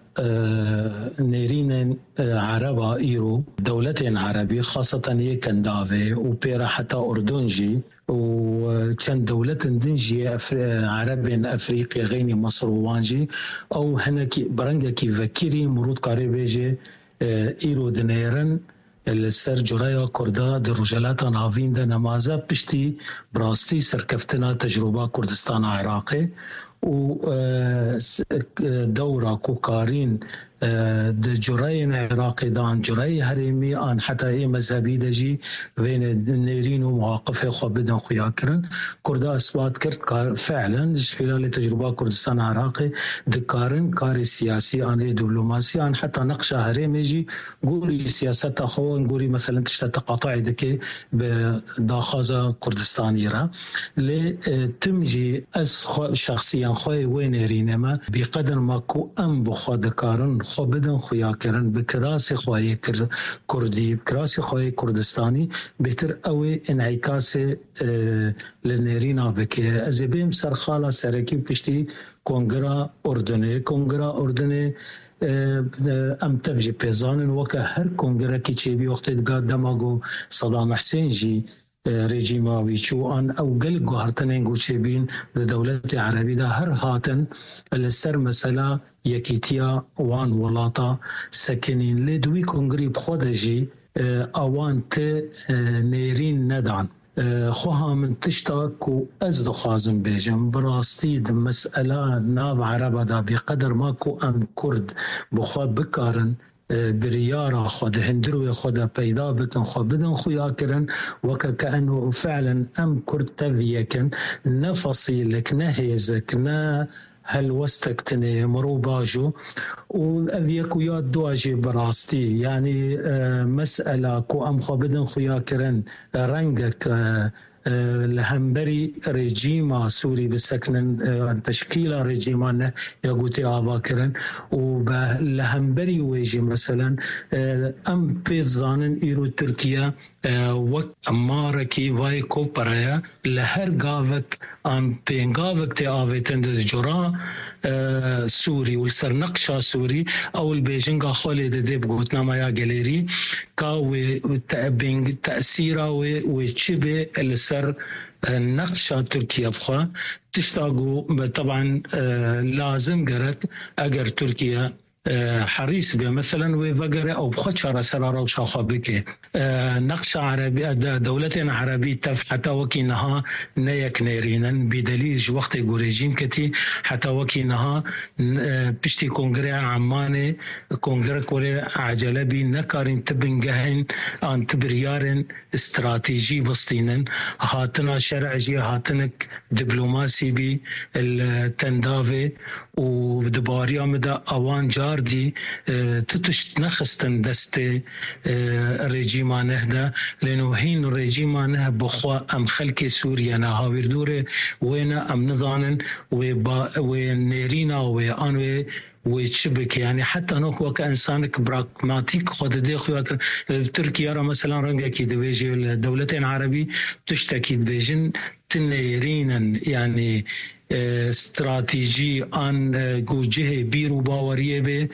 نيرين عربا إيرو دولة عربي خاصة يكن دافي وبيرا حتى أردنجي وكان دولة دنجي عرب أفريقيا غيني مصر وانجي أو هناكي برنجا كي فكيري مرود قريبيجي إيرو دنيرن السر جرايا كردا دروجلات نافين ده نمازة بشتي براستي سركفتنا تجربة كردستان عراقي ودورة كوكارين جرين عراقي دان جري هريمي ان حتى هي مذهبي دجي بين نيرين ومواقف خو بدن خياكرن كردا اثبات كرت فعلا خلال تجربه كردستان عراقي دكارن كاري سياسي ان دبلوماسي ان حتى نقش هريمي جي قولي سياسه خو نقولي مثلا تشت تقاطع دكي بداخازه كردستان را لتمجي اس شخصيا خوي وين رينما بقدر ما كو ام بخو دكارن خو بدن خياكرن بكراسي خوي كردي بكراسي خوي كردستاني بهتر قوي انعكاس للنيرينا بكي ازبيم سرخاله سركي بشتي كونغرا اردني ام تبجي بيزان وكا هر كونغرا كي تشبي وقت دماغو صدام حسين جي ريجيماوي شو ان او قل غارتنين غوشبين لدولة عربية ده هر هاتن السر مسألة يكيتيا وان ولاطا سكنين لدوي كونغري بخودجي اوان ت نيرين ندعن خوها من تشتاك وأزد خازم بيجم براستيد مسألة ناب عربة دا بقدر ماكو أم كرد بخوا بكارن بريارة خود هندرو خود پیدا بکن خود بدن خویا کرن وكأنه فعلا أم كرد تفيكن نفصيلك نهيزك نا هل وستكتني مروباجو وأذيك ويا دواجي براستي يعني مسألة كو أم خبدن خيا كرن رنجك لهمبري ريجيما سوري بسكن تشكيلة ريجيمان يقولي آباكرن ولهمبري ويجي مثلا أم بيزانن إيرو تركيا وماركي واي كوبرايا لهر غافك أم بين غافك تآويتن دجورا سوري والسرنقشة سوري أو البيجنغا خالي دي بقوتنا مايا جاليري كاوي بين تأثيرا وشبه السر نقشة تركيا بخوا تشتاقوا طبعا لازم قرأت أجر تركيا حريص به مثلا وفقر او بخشره سراره وشاخه بك نقش عربي دولتنا عربي تف حتى وكينها نيك نيرينا بدليل وقت جوريجين كتي حتى وكينها بشتي كونغري عماني كونغري كوري عجله بي نكارين تبنجهن ان تبريارن استراتيجي بسطينن هاتنا شرعي هاتنك دبلوماسي بي التندافي ودباريا مدى اوان جاردي تتشت نخستن دستي ريجيمانه ده لانه هين ريجيمانه بخوا ام خلق سوريا نهاوير دوره وين ام نظانن ونيرينا وانوي ويتشبك يعني حتى نوك كإنسانك براغماتيك خود دي خويا تركيا مثلا رنجا كي دبيجي الدولتين عربي تشتكي دبيجن تنيرينا يعني استراتيجي ان جوجه بيرو باوريه به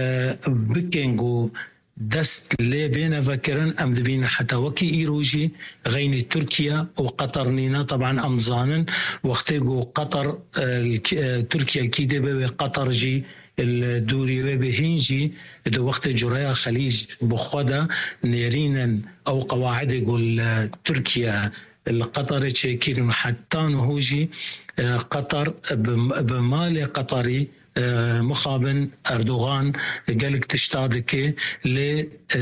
بكينغو دست لي بين فكرن ام دبين حتى وكي ايروجي غيني تركيا وقطر نينا طبعا امزانن وقتيغو قطر تركيا الكيده بقطر جي الدوري بهينجي دو وقت جرايا خليج بخودا نيرينا او قواعد يقول تركيا القطري تشيكين حتى نهوجي قطر بمال قطري مخابن أردوغان قالك تشتادك ل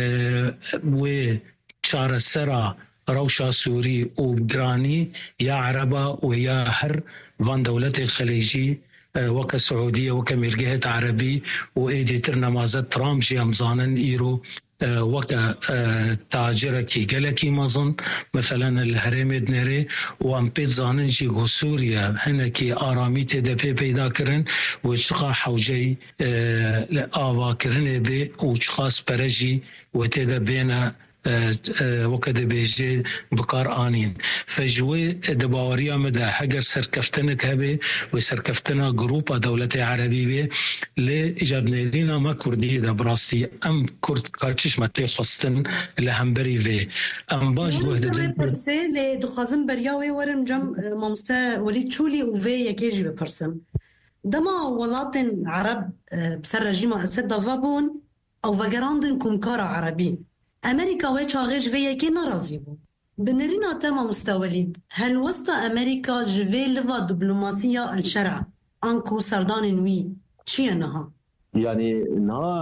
وشار السرا روشا سوري وبجراني يا عربة ويا هر فان دولة الخليجي وكالسعودية وكملقية عربي وإيديتر نمازت ترامب جي أمزانا إيرو وكا تاجركي قلكي مازن مثلا الهرم دنيري وام بيتزانن جي سوريا هنكي آراميتي دبي بيدا كرن وشقا حوجي لآوا كرن بي وشقا سبرجي وتدا بينا وكذا بيجي بقار آنين فجوي دباوريا مدى حجر سركفتنك هبه وسركفتنا جروبا دولة عربية لإجاب نيرينا ما كردي دا براسي أم كرد كارتش متى خستن لهمبري في أم باش وحدة برسي لدخازن برياوي ورم جم مامستا وليد شولي وفي يكيجي ببرسم دما ولاتن عرب بسر رجيما أسد دافابون أو فقراندن كمكارا عربي أمريكا ويتشاغيش في يكي نرازي بو بنرينا تاما مستوليد هل وسط أمريكا جفي لفا دبلوماسية الشرع أنكو سردان وي چیه نها؟ يعني نها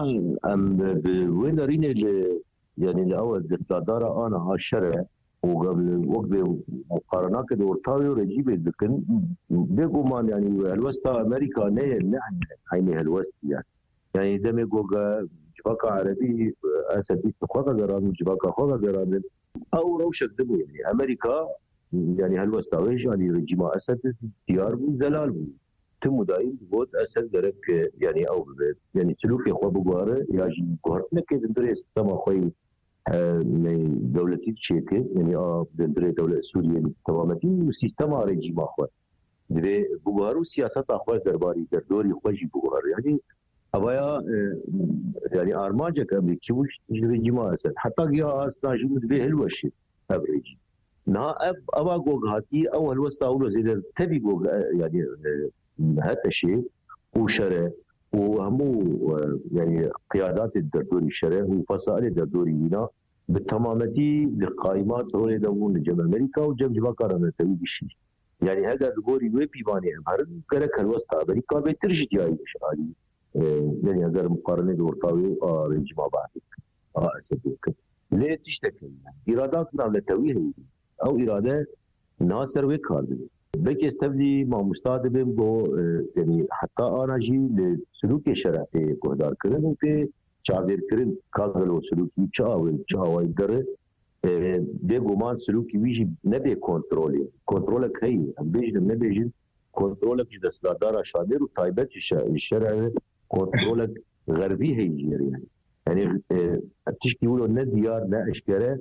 وين ريني يعني الأول دستادارة أنا هالشرع وقبل وقت مقارنة كده ورطاوي ورجيب لكن بيقو مان يعني الوسطى أمريكا نحن هيني الوسط يعني ده ميقو جباكا عربي أسدي خواقا قران جباكا خواقا قران أو روشك دمو يعني أمريكا يعني هالوسطى ويش يعني رجيم أسد ديار زلال بو تم دايم بود أسد درك يعني أو يعني سلوك يخوا بقواره ياجي بقواره نكيد دريس تما خوي دولتي تشيكي يعني دندري دولة سوريا تمامتي وسيستم رجيم أخوة دبي بقوارو سياسات أخوة درباري دردوري خوجي بقوار يعني أبايا يعني أرماجك أمريكي وش رجيم أسد حتى جاء أصلا جود به الوشي أبريجي نا أبا جوجاتي أول وسط أول زيد تبي جوج يعني هذا الشيء وشرع وهمو يعني قيادات الدردوري الشرع وفصائل الدردوري هنا بالتمامتي للقائمات هو يدون جم أمريكا وجم جباكا رمتوي بالشيء يعني هذا الدردوري ويبي باني هرب كرك الوسط أمريكا بترجع جاي شعاري يعني هذا المقارنة دورتاوي رجما بعد أسدوك ليه تشتكي إراداتنا لتويه أو إرادة ناصر وكارد بلکه استفدی ما مستعد بو يعني حتى أنا جي لسلوك شرعي قدر كرن وفي شاذر كرن كاغل وسلوكي چاوي در بيجومان سلوكي ويجي نبي كنترولك هي بيجي نبيجي كنترولك دستدار شاذر وطيبت الشرع كنترولك غربي هي يعني تشكي يقولوا نديار لا اشكره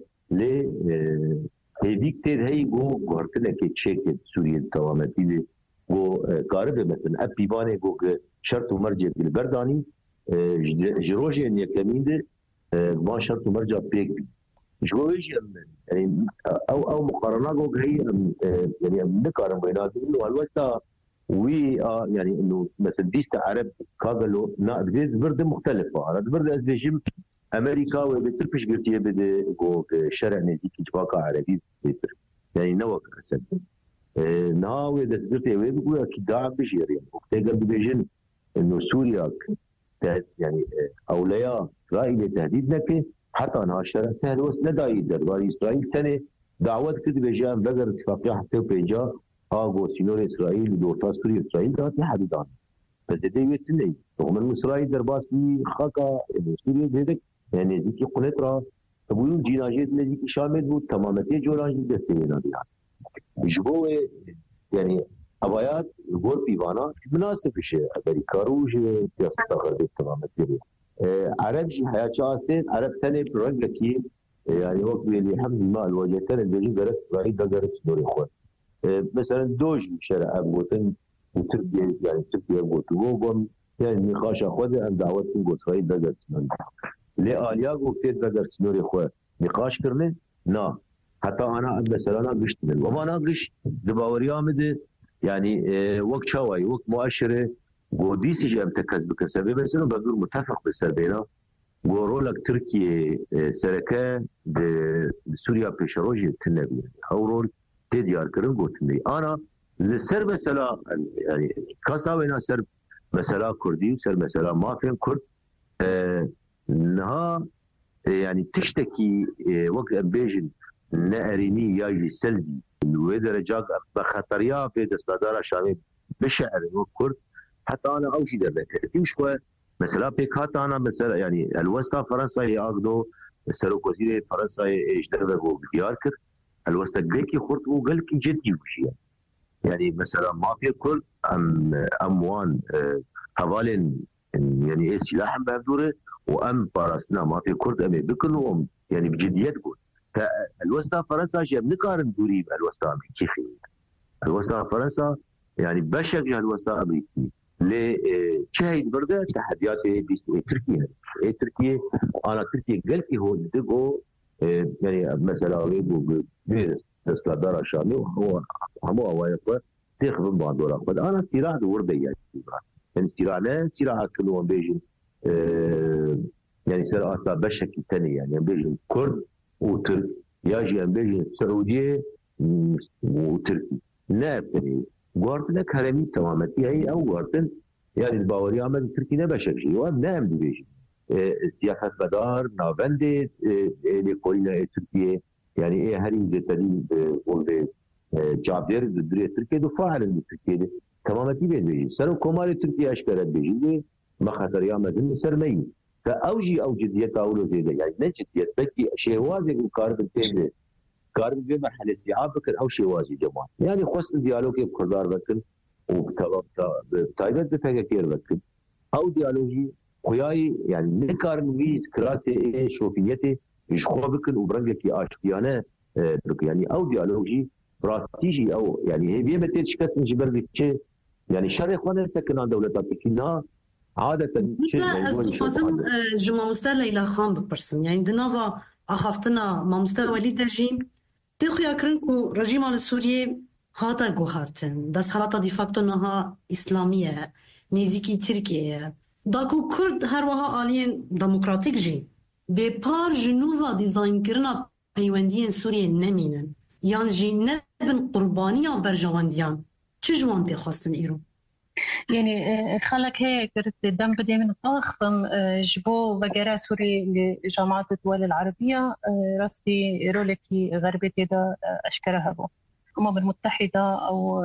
ل هيديكتير هي جو غارتنا كي تشيك سوريا توامتي جو قارب مثلا ابيباني جو شرط ومرجع بالبرداني جروجي ان يكمين ما شرط ومرجع بيك جويج يعني او مقارنه جو هي يعني نقارن بيناتهم انه الوقت وي يعني انه مثلا ديست عرب كاغلو نادريز برد مختلفه على برد ازبيجم امريكا وبتركش قلتي بده جو شرع نزيك جباكا عربي بيتر يعني نوك اسد ناوي دسبرتي وي بيقول اكيد داعم بشير يعني وقت قبل بيجن انه سوريا يعني اولياء اسرائيل تهديد لك حتى انا شرع تهلوس نداي دربار اسرائيل ثاني دعوت كده بيجان بغير اتفاقيه حتى بيجا هاغو سينور اسرائيل دورتا سوريا اسرائيل ده حديدان بس ده يتني ومن اسرائيل درباس في خاكا سوريا ديك يعني ذيك قنطرة تبويون جيناجيت نزيك شامل بود تمامتي جولاج دستينا بيها جبوه يعني أبايات غور بيوانا مناسب شيء أمريكا روج سياسة غربية تمامتي عرب جي حياة شاسين عرب ثاني برنجكي يعني وقت اللي الحمد لله الوجه ثاني بيجي درس بعيد درس دوري خوان مثلا دوج شرع أبوتن وتركيا يعني تركيا بوتوغوم يعني نقاش أخوذ أن دعوتهم قلت بعيد درس لآلياق وكتير بدر سنوري خواه نقاش كرنه نا حتى أنا مثلا أنا قشت من وما أنا قش دباوري آمده يعني وقت شاوي وقت مؤشره وديسي جاء متكز بكسبه بس إنه بدور متفق بالسربينا ورولك تركيا سركة بسوريا بيشروجي تنبي أو رول تديار كرن قلت لي أنا للسر مثلا يعني كاساوينا سر مثلا كردي سر مثلا ما فين كرد انها يعني تشتكي وقت بيجن ناريني ياجي سلبي ودرجات بخطريا في دستادار شامل بشعر وكرد حتى انا او شيء ده مش مثلا بيكات انا مثلا يعني الوسطى فرنسا ياخذوا سروكوزي فرنسا يشتغلوا بدياركر الوسطى جيكي خرط وقال لك جدي وشيء يعني مثلا ما في كرد اموان حوالين يعني سلاح بهدوره وام بارسنا ما في كرد امي بكلهم يعني بجديات قول فالوسطى فرنسا شيء بنقارن دوري بالوسطى امريكي خير الوسطى فرنسا يعني بشجع الوسطى امريكي لشهيد برده تحديات تركيا تركيا انا تركيا قلت هو دغو يعني مثلا ويبو دستادار الشامي هو هوايه تاخذ بعض دولار انا صراع ورده يعني صراع لا صراع كلهم بيجي يعني صراع بشكل ثاني يعني بيجي كرد وترك يجي بيجي السعوديه وتركي لا يعني گواردن کرمی تمامتی هی او گواردن يعني الباوري عمل تركي نبشر شيء وابناء بيجي سياست مدار ناوند لكل تركيا يعني ايه هري زتري بولد جابر دري تركيا دفاع عن تركيا تمامتي بيجي سر كمال تركيا اشكال بيجي ما خطر يا مدن سرمي فاوجي او جديه اولو زياده يعني نجديه بكي شيء واجب الكارب التاني كارب بمرحله استيعاب بكر او شيء واجب جماعه يعني خص ديالوج بخضار بكر وبتايبت بفكر بكر او ديالوجي خوياي يعني نكار نويز كراتي شوفيتي يشخو بكن وبرنجكي اشتيانه يعني او ديالوجي براستيجي او يعني هي بيمتي شكت نجبر بك يعني شرق وانا سكن عند دولتات كنا عاده لا استفاضم جمع مستوى الى خام ببرسن يعني دنافا اخافتنا ما مستوى لي ترجيم تخيا كرنكو رجيم على سوريا هاتا جوهرتن داس حالات ديفاكتو نها اسلاميه نزيكي تركيا داكو كرد هر وها آلين ديمقراطيك جي بپار جنوبا ديزاين کرنا پیوندین سوریه نمینن یان جی نبن قربانیا برجواندیان چه جوانتی خواستن ایرو؟ يعني خلك هيك دم بدي من أخفم جبو وجرا سوري لجامعة الدول العربية راستي رولكي غربتي دا أشكرها بو الأمم المتحدة أو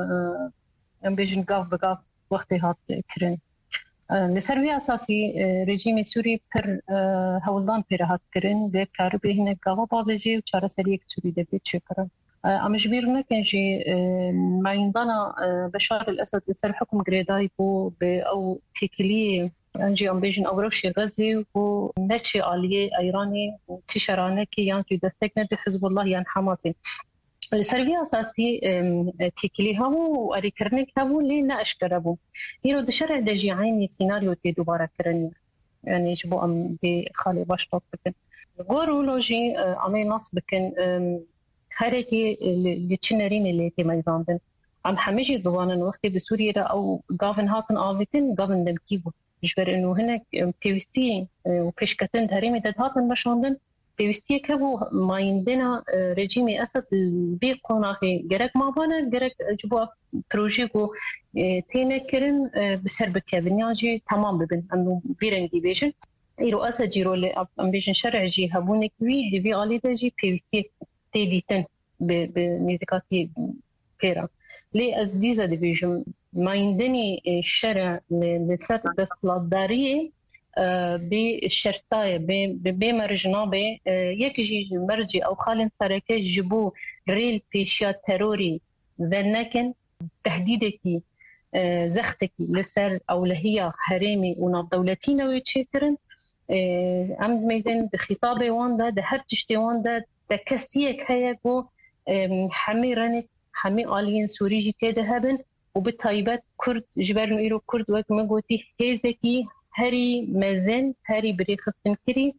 بيجن قاف بقاف وقتي هات كرن لسروي أساسي رژیم سوری پر هولدان پر هات کرن ده کار به هنگ قاوا بجی و چاره سریک سوری ده بیت شکره. امجبیر نکنجی معیندانا بشار الأسد لسر حكم قريداي بو أو تيكلي أنجي أم بيجن أو روشي غزي و نتشي عالية إيراني تشرانه كي يانتو دستكنا حزب الله يان حماسي. السربية أساسي تيكلي هاو وأريكرنك هاو لينا أشكربو هيرو دشرع دجي عيني سيناريو تي دوبارة كرني يعني يجبو أم بخالي باش نص بكن غورولوجي عمي نص بكن هاريكي اللي تشنرين اللي تميزاندن عم حميجي تظانن وقتي بسوريا أو قافن هاتن آفتن قافن دمكيبو جبر إنه هناك بيوستي وبيشكتن هريمي داد هاتن مشاندن بيوستي كبو ما عندنا رجيمي أسد بيقوناخي جرك ما بانا جرك جبوا بروجيكو تينا كرن بسر بكابنياجي تمام ببن أنه بيرنجي بيجن إيرو أسد جيرو اللي أم بيجن شرع جي هبونك وي دي في غاليدا جي بيوستي تيديتن بنيزكاتي بيرا لي أزديزة دي بيجن ما عندني الشرع لسات دستلاتدارية بشرطاية بمرجنا يكجي مرجي أو خالن سركي جبو ريل بيشيا تروري ذنكن تهديدكي زختكي لسر أو لهي حريمي وناب دولتين ويتشكرن عمد ميزان خطابي واندا ده هر تشتي واندا ده كسيك هيكو حمي رنك حمي آلين سوريجي تيدهبن وبالطيبات كرد جبرن إيرو كرد وكما قوتي هيزكي هري مازن هري بريخستن كري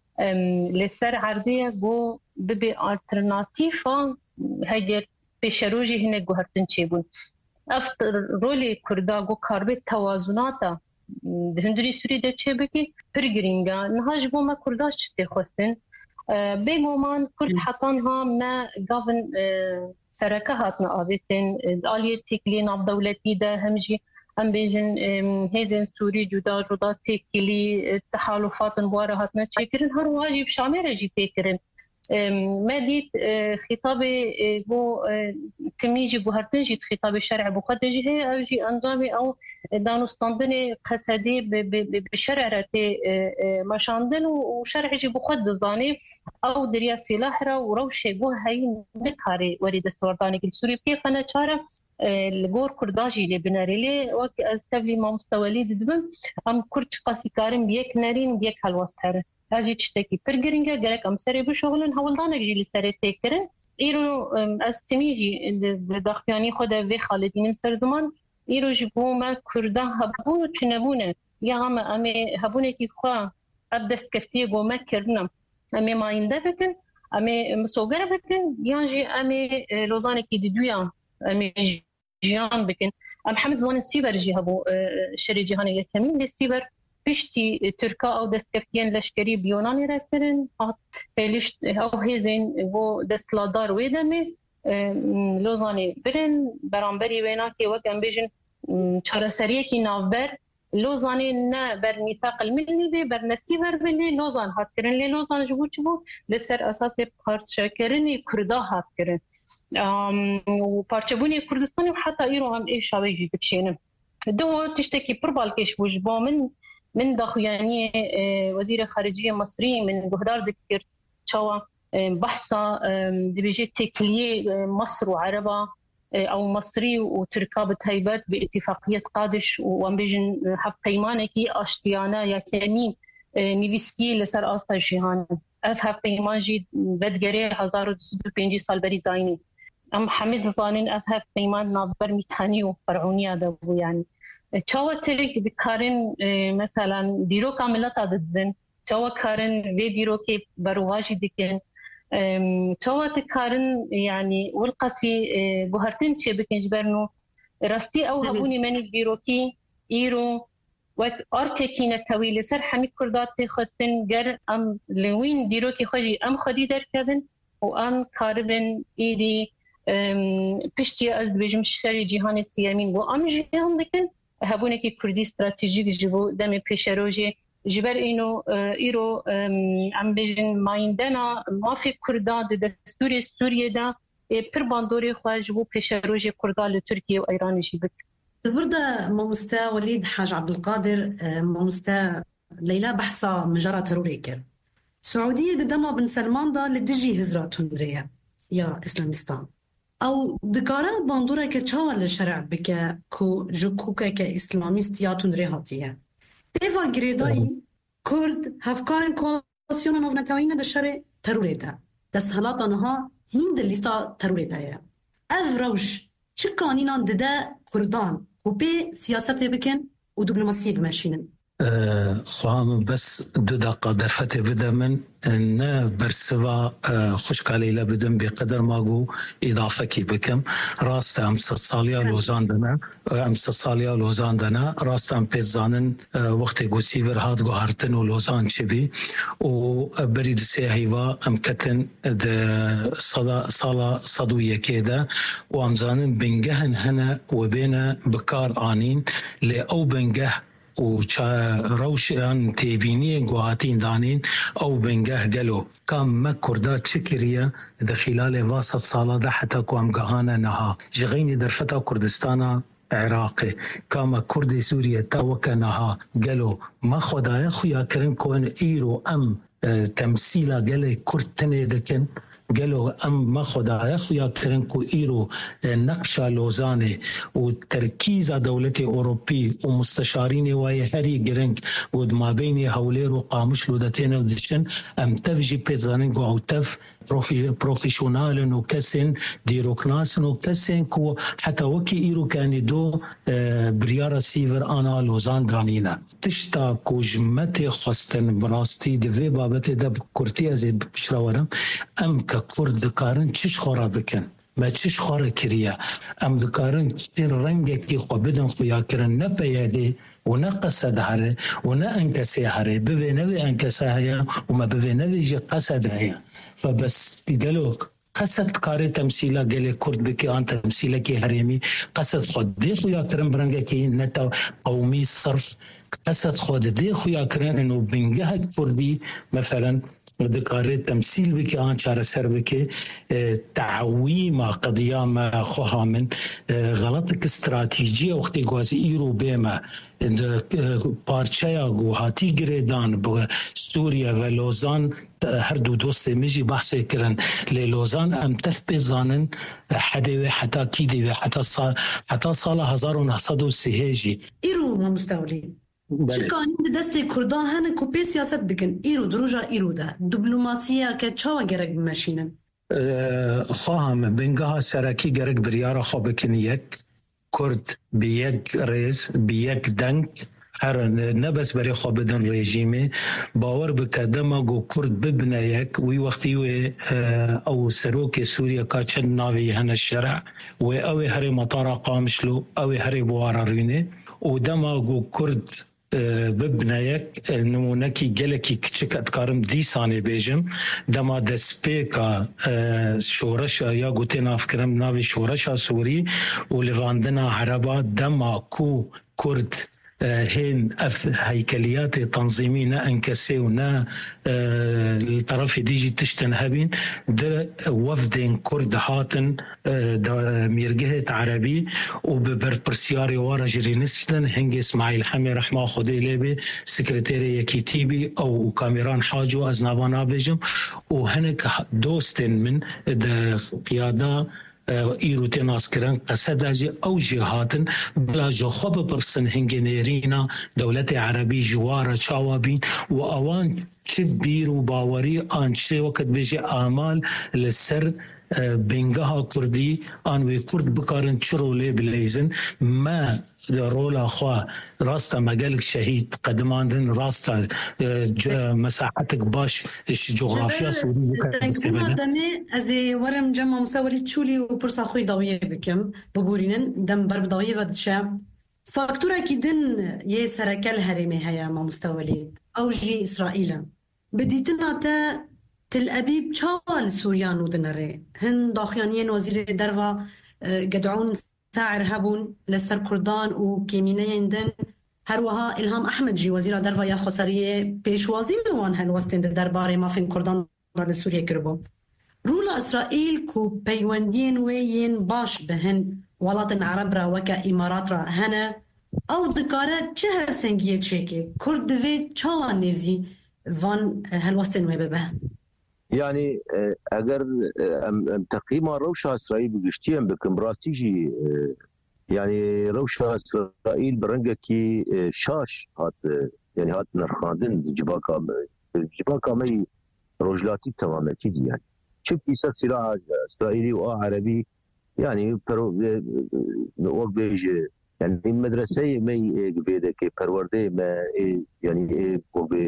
لسر عرضية جو ببي ألترناتيفا هاجر بشروجي هنا جو هرتن چيبون افتر رولي كردا جو كاربت توازناتا هندري سوري ده چيبكي برگرينگا نهاج بو ما كرداش تخستن بيگومان كرد حطانها ما قافن سركهاتنا آبتن الآلية تكلين عب دولتي ده همجي ام بيجن هيزن سوري جدا جدا تكلي تحالفات بوارهاتنا تشكرن هر واجب شامل جي تكرن ما ديت خطابي بو تميجي بو هرتنجي خطاب الشرع بو قدجي هي او جي انظامي او دانستاندني قصدي بالشرع راتي مشاندن وشرع جي بو قد زاني او دريا سلاح را وروشي بو هاي نكاري وريد السورداني السوري كيف انا شارع الجور كرداجي اللي بناريلي وك استبلي ما مستوى دبم ام كرد قاسي كارم بيك نارين بيك حلوستر هاجي تشتكي برجرينجا جرك ام سري بشغلن هولدانك جي اللي سري تكرن ايرو استميجي داخياني خدا في خالدين مسر زمان ايرو جبو ما كردا هبو تشنبونه يا اما امي هبونه كي خوا ابدست كفتي جو ما كرنا امي ما يندبكن امي مسوغره بكن يانجي امي لوزانك دي دويا امي جيان بكن محمد زمان السيبر جي هبو شري جهاني يكمل السيبر بشتي تركا او دستكفتين لشكري بيوناني راكرن بيلش او هيزين بو دستلادار ويدمي لوزانی برن برانبری وینا که وکم بیجن چارەسەریەکی ناوبەر لۆزانێ نه بەر میثاق الملی بێ بەر نەسیڤەر بێ لێ لۆزان هاتکردن لێ لۆزان ji bo çi bû li ser esasê parçekirinê Kurda hatkirin û parçebûnê Kurdistanê û heta îro em êşa wê jî dikişênin do tiştekî pir balkêş bû ji bo min daxuyaniyê Wezîrê Xariciyê Misrî min guhdar dikir çawa behsa dibêje têkiliyê Misr û Ereba او مصري وتركا بتهيبات باتفاقية قادش وامبيجن حق قيمانكي اشتيانا يا كمين نيفيسكي لسر آستا جيهان اف حق قيمان جي بدگري 1205 سال بري زايني ام حمد زانين اف حق قيمان نابر ميتاني وفرعونيا دبو يعني چاوا ترك بكارن مثلا ديرو كاملتا دزن چاوا كارن في ديرو كي برواجي دكن توات كارن يعني والقسي بوهرتين شيء بكنجبرنو راستي او هبوني من البيروكي ايرو واركينا طويل سر حمي كردات خستن جر ام لوين ديروكي خجي ام خدي در كذن وام كاربن ايدي بشتي از بجم شري جهان سيامين وام جهان دكن هبوني كي كردي استراتيجيك جبو دم بيشروجي جبر اینو ایرو ام بیجن مایندنا مافی کردا د دستور سوریه دا پر باندوري خواج بو پیشروج کردا ل ترکیه و ایران جیبک البرده مامستا وليد حاج عبد القادر مامستا ليلى بحثا مجرى تروريكر سعوديه دما بن سلمان دا لدجي هزرا تندريه يا اسلامستان او دكارا باندورا كچاوا لشرع بك كو جوكوكا كاسلاميست يا تندري هاتيه Eva Gredai Kurd hevkarên koalisyona navnetewî di şerê terorê de desthelata niha hîn di lîsta terorê de ye. Ev rewş çi kanînan dide Kurdan û pê siyasetê bikin û diplomasiyê bimeşînin. خواهم بس 2 دقیقه درفت بدم من نه برسوا خوشکالیلا بدم بقدر ماگو اضافه کی بکم راست ام سالیا لوزان دنا راست ام پزانن وقت گوسیور هات گو هرتن و لوزان چبی و برید سه هیوا ام کتن د صلا صدویه کده و امزانن بنگهن هنا و بین بکار آنین لی او بنگه و روشان تیبینی گوهاتین دانین او بنگه گلو کام ما کردا چکریه در خلال واسط سالا ده حتی کو هم گهانه نها جغین درفتا کردستانا عراقی کام کرد سوریه تا وکا نها گلو ما خدای خویا کرن کون ایرو ام تمثیلا گله کرد تنه دکن قالوا ام ما خدايا خويا كرنكو ايرو نقشة لوزاني وتركيز دولتي اوروبي ومستشارين واي هري جرنك ود ما بين هولير وقامش لودتين ودشن ام تفجي بيزانين او تف بروفيشنال وكسن ديروكناس وكسن كو حتى وكي ايرو كان دو بريارة سيفر انا لوزان دانينا تشتا كو جمتي خستن براستي دفي بابتي دب كورتي ازيد بشراورم ام كرد دكارن چش خورا بكن ما چش خورا كريا ام دكارن چين رنگكي خو بدن خويا كرن نبيادي ونقصد هره ونا انكسي هره بوينوي انكسي هيا وما بوينوي جي قصد هيا فبس قالوا قصد كاري تمثيلا قالي كرد بكي ان تمثيلا كي هريمي قصد خود دي خويا كرن برنگكي نتا قومي صرف قصد خود دي خويا كرن انه بنگه كردي مثلا ذكرت تمثيل بك آن شار سر بك تعويم قضيام خوها من غلطك استراتيجية وقت جوازي إيرو بما بارشايا جوهاتي جريدان بسوريا ولوزان هر دو دوست مجي بحث كرن للوزان ام تثبزانن حدا حتى كيدي حتى صال 1930 إيرو ما مستولين چکانی دست کردان هن کوپی سیاست بکن ایرو دروجا ایرو ده دیپلماسیه که چاوا گرک بمشینن خواهم بنگاه سرکی گرک بریارا خواب بکن یک کرد بیک ریز بیک دنگ هر نبس برای خواب بدن رژیمه باور بکدما گو کرد ببنه یک وی وقتی و او سروک سوریا که چند ناوی هن الشرع و او هر مطار قامشلو او هر بوارا رینه و دما گو کرد ببنایك نمونکی گلکی کچک اتکارم دیسانی بیجم دما دسپیکا شورش یا گوتی نافکرم ناوی شورش سوری و لواندنا عربا دما کو کرد هين هيكليات تنظيمية نا انكسي ونا الطرف ديجي تشتنهبين ده وفدين كرد هاتن ميرجهت عربي وببرسياري ورا جري نسلن هنجي اسماعيل حمي رحمه خدي ليبي سكرتيري كيتيبي او كاميران حاجو ازنابانا بيجم وهنك دوستن من قيادة ایرو تناس کرن قصد جی او جهاتن بلا جو خوب برسن هنگنیرینا دولت عربی جوار چاوابین و اوان چه بیر و باوری آن چه وقت بجی آمال لسر بنگاه کردی آن وی کرد بکارن چرولی بلیزن ما رولا خواه راستا مقالك شهید قدماندن راستا مساحتك باش جغرافيا سوري بكار استفاده از ورم جمع مستوری تشولي وبرصا خوي ضويه بكم ببورينن دم برب ضويه ودشا فاكتورا كيدن يسرك الهرمي هيا ما مستولي او جي اسرائيل بديتنا تا تل أبيب شوال سوريان ودنري هن داخيانيين وزير دروا قدعون ساعر هبون لسر كردان وكيمينيين دن هروها إلهام أحمد جي وزير دروا يا خسارية بيشوازي لوان هالوستين درباري ما فين كردان لسوريا كربو رولا إسرائيل كو بيواندين وين باش بهن ولاتن عرب را وكا إمارات را هنا أو دكارة چه سنگية چيكي كرد في چوان نزي وان هالوستين ويبه يعني اگر تقييم روشة اسرائيل بگشتیم بكم براستيجي يعني روشة اسرائيل برنگكي شاش هات يعني هات نرخاندن جباكا مي رجلاتي تمامتي دي يعني شوف كيسا سلاح اسرائيلي وعربي يعني وقت بيجي يعني المدرسة مي بيدك پرورده ما يعني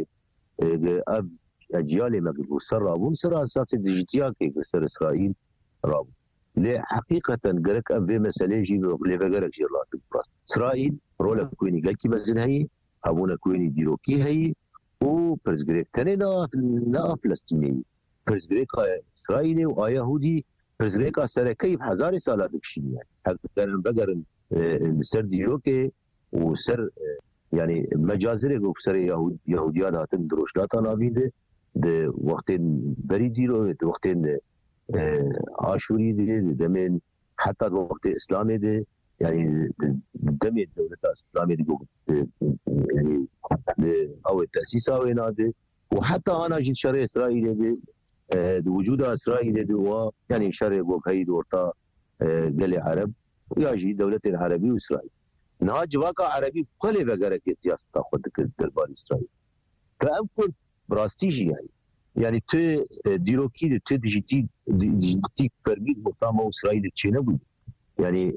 اب اجيال ما قبل سرابون سر اساس ديجيتيا كي سر اسرائيل راب لا حقيقه قالك ابي مساله جي اللي بقالك جي الله براس اسرائيل رولا كويني قال كي مزن هي ابونا كويني ديروكي هي و برزغريك تنينا لا فلسطيني برزغريك اسرائيلي ويهودي برزغريك سر كيف هزار سال دكشي يعني حقا بقر سر ديروكي وسر يعني مجازر وسر يهوديان هاتن دروشلات نابيده ده وقتين بريدي رو ده وقتين عاشوري ده دمين حتى وقت اسلامي ده يعني دمين دولة اسلامي ده يعني او التأسيس اوينا ده وحتى انا جيت شرع اسرائيل ده وجود اسرائيل ده يعني شرع وكاي دورتا قال عرب ويجي دولة العربي واسرائيل نهاج واقع عربي كل بغير كياس تاخذ دربار اسرائيل فامكن براستيجي يعني تو ديروكي تو ديجيتي فرميد مقام اسرائيل تشينبو يعني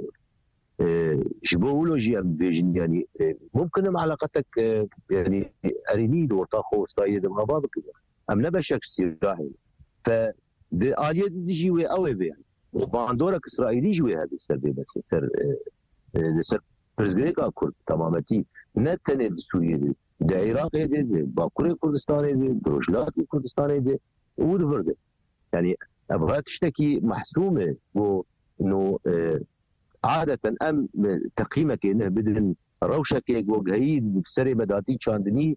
جبولوجي ام فيجن يعني ممكن علاقتك يعني اريني ورطاخو اسرائيل مع بعض كده ام نبشك استراحي ف باليه ديجي وي او يعني وباندورك اسرائيلي جوي هذا السبب بس سر برزغريكا كرد تمامتي نتنه بسوريا ده عراق ده باكوري كردستان ده روجلات كردستان ده ودفرد يعني ابغى تشتكي محسومه انه عاده ام تقييمك انه بدل روشك وجهي بسري بداتي شاندني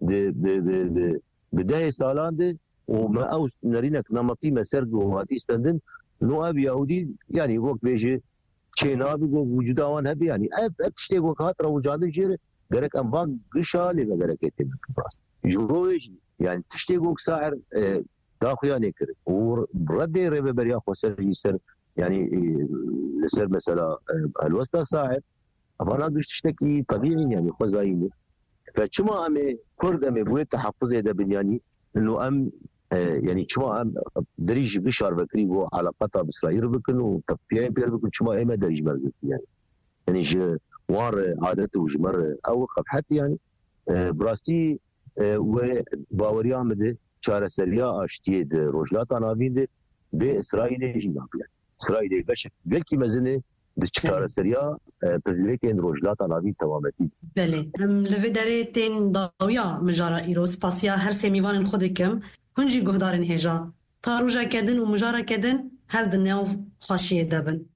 بدايه سالان ده وما او نرينك نمطي مسرد وهاتي استندن نو اب يهودي يعني وقت بيجي چینا بگو وجود آن هبی یعنی اب تشتی گو خاطر وجاده جیر گرک انبان گشالی و گرک اتیم کبراست جوهش يعني تشتی گو ساعر داخليا نكر ورد ربي بريا خسر يسر يعني لسر مثلا الوسط ساعر أفانا قش تشتكي طبيعي يعني خزايني فشما أمي كرد أمي بويت تحفظ هذا بنياني إنه أم يعني شما أم دريج بشار بكري و علاقتها بإسرائيل بكن وطبيعي بير بكن شما إما دريج مرقت يعني وار عادته وجمر أو قبحت يعني براستي وباوريا مده چاره سریا اشتید روجلات ناوینده به اسرائیل جناب اسرائیل بشه بلکی مزنه دچار سریا پزیره که این روجلات آناوی تمامتی. بله هم لودره تین داویا مجارا ایروس پاسیا هر سیمیوان خود کم هنجی گهدارن هجا تا روژا کدن و مجارا کدن هر دنیاو خوشیه دبن.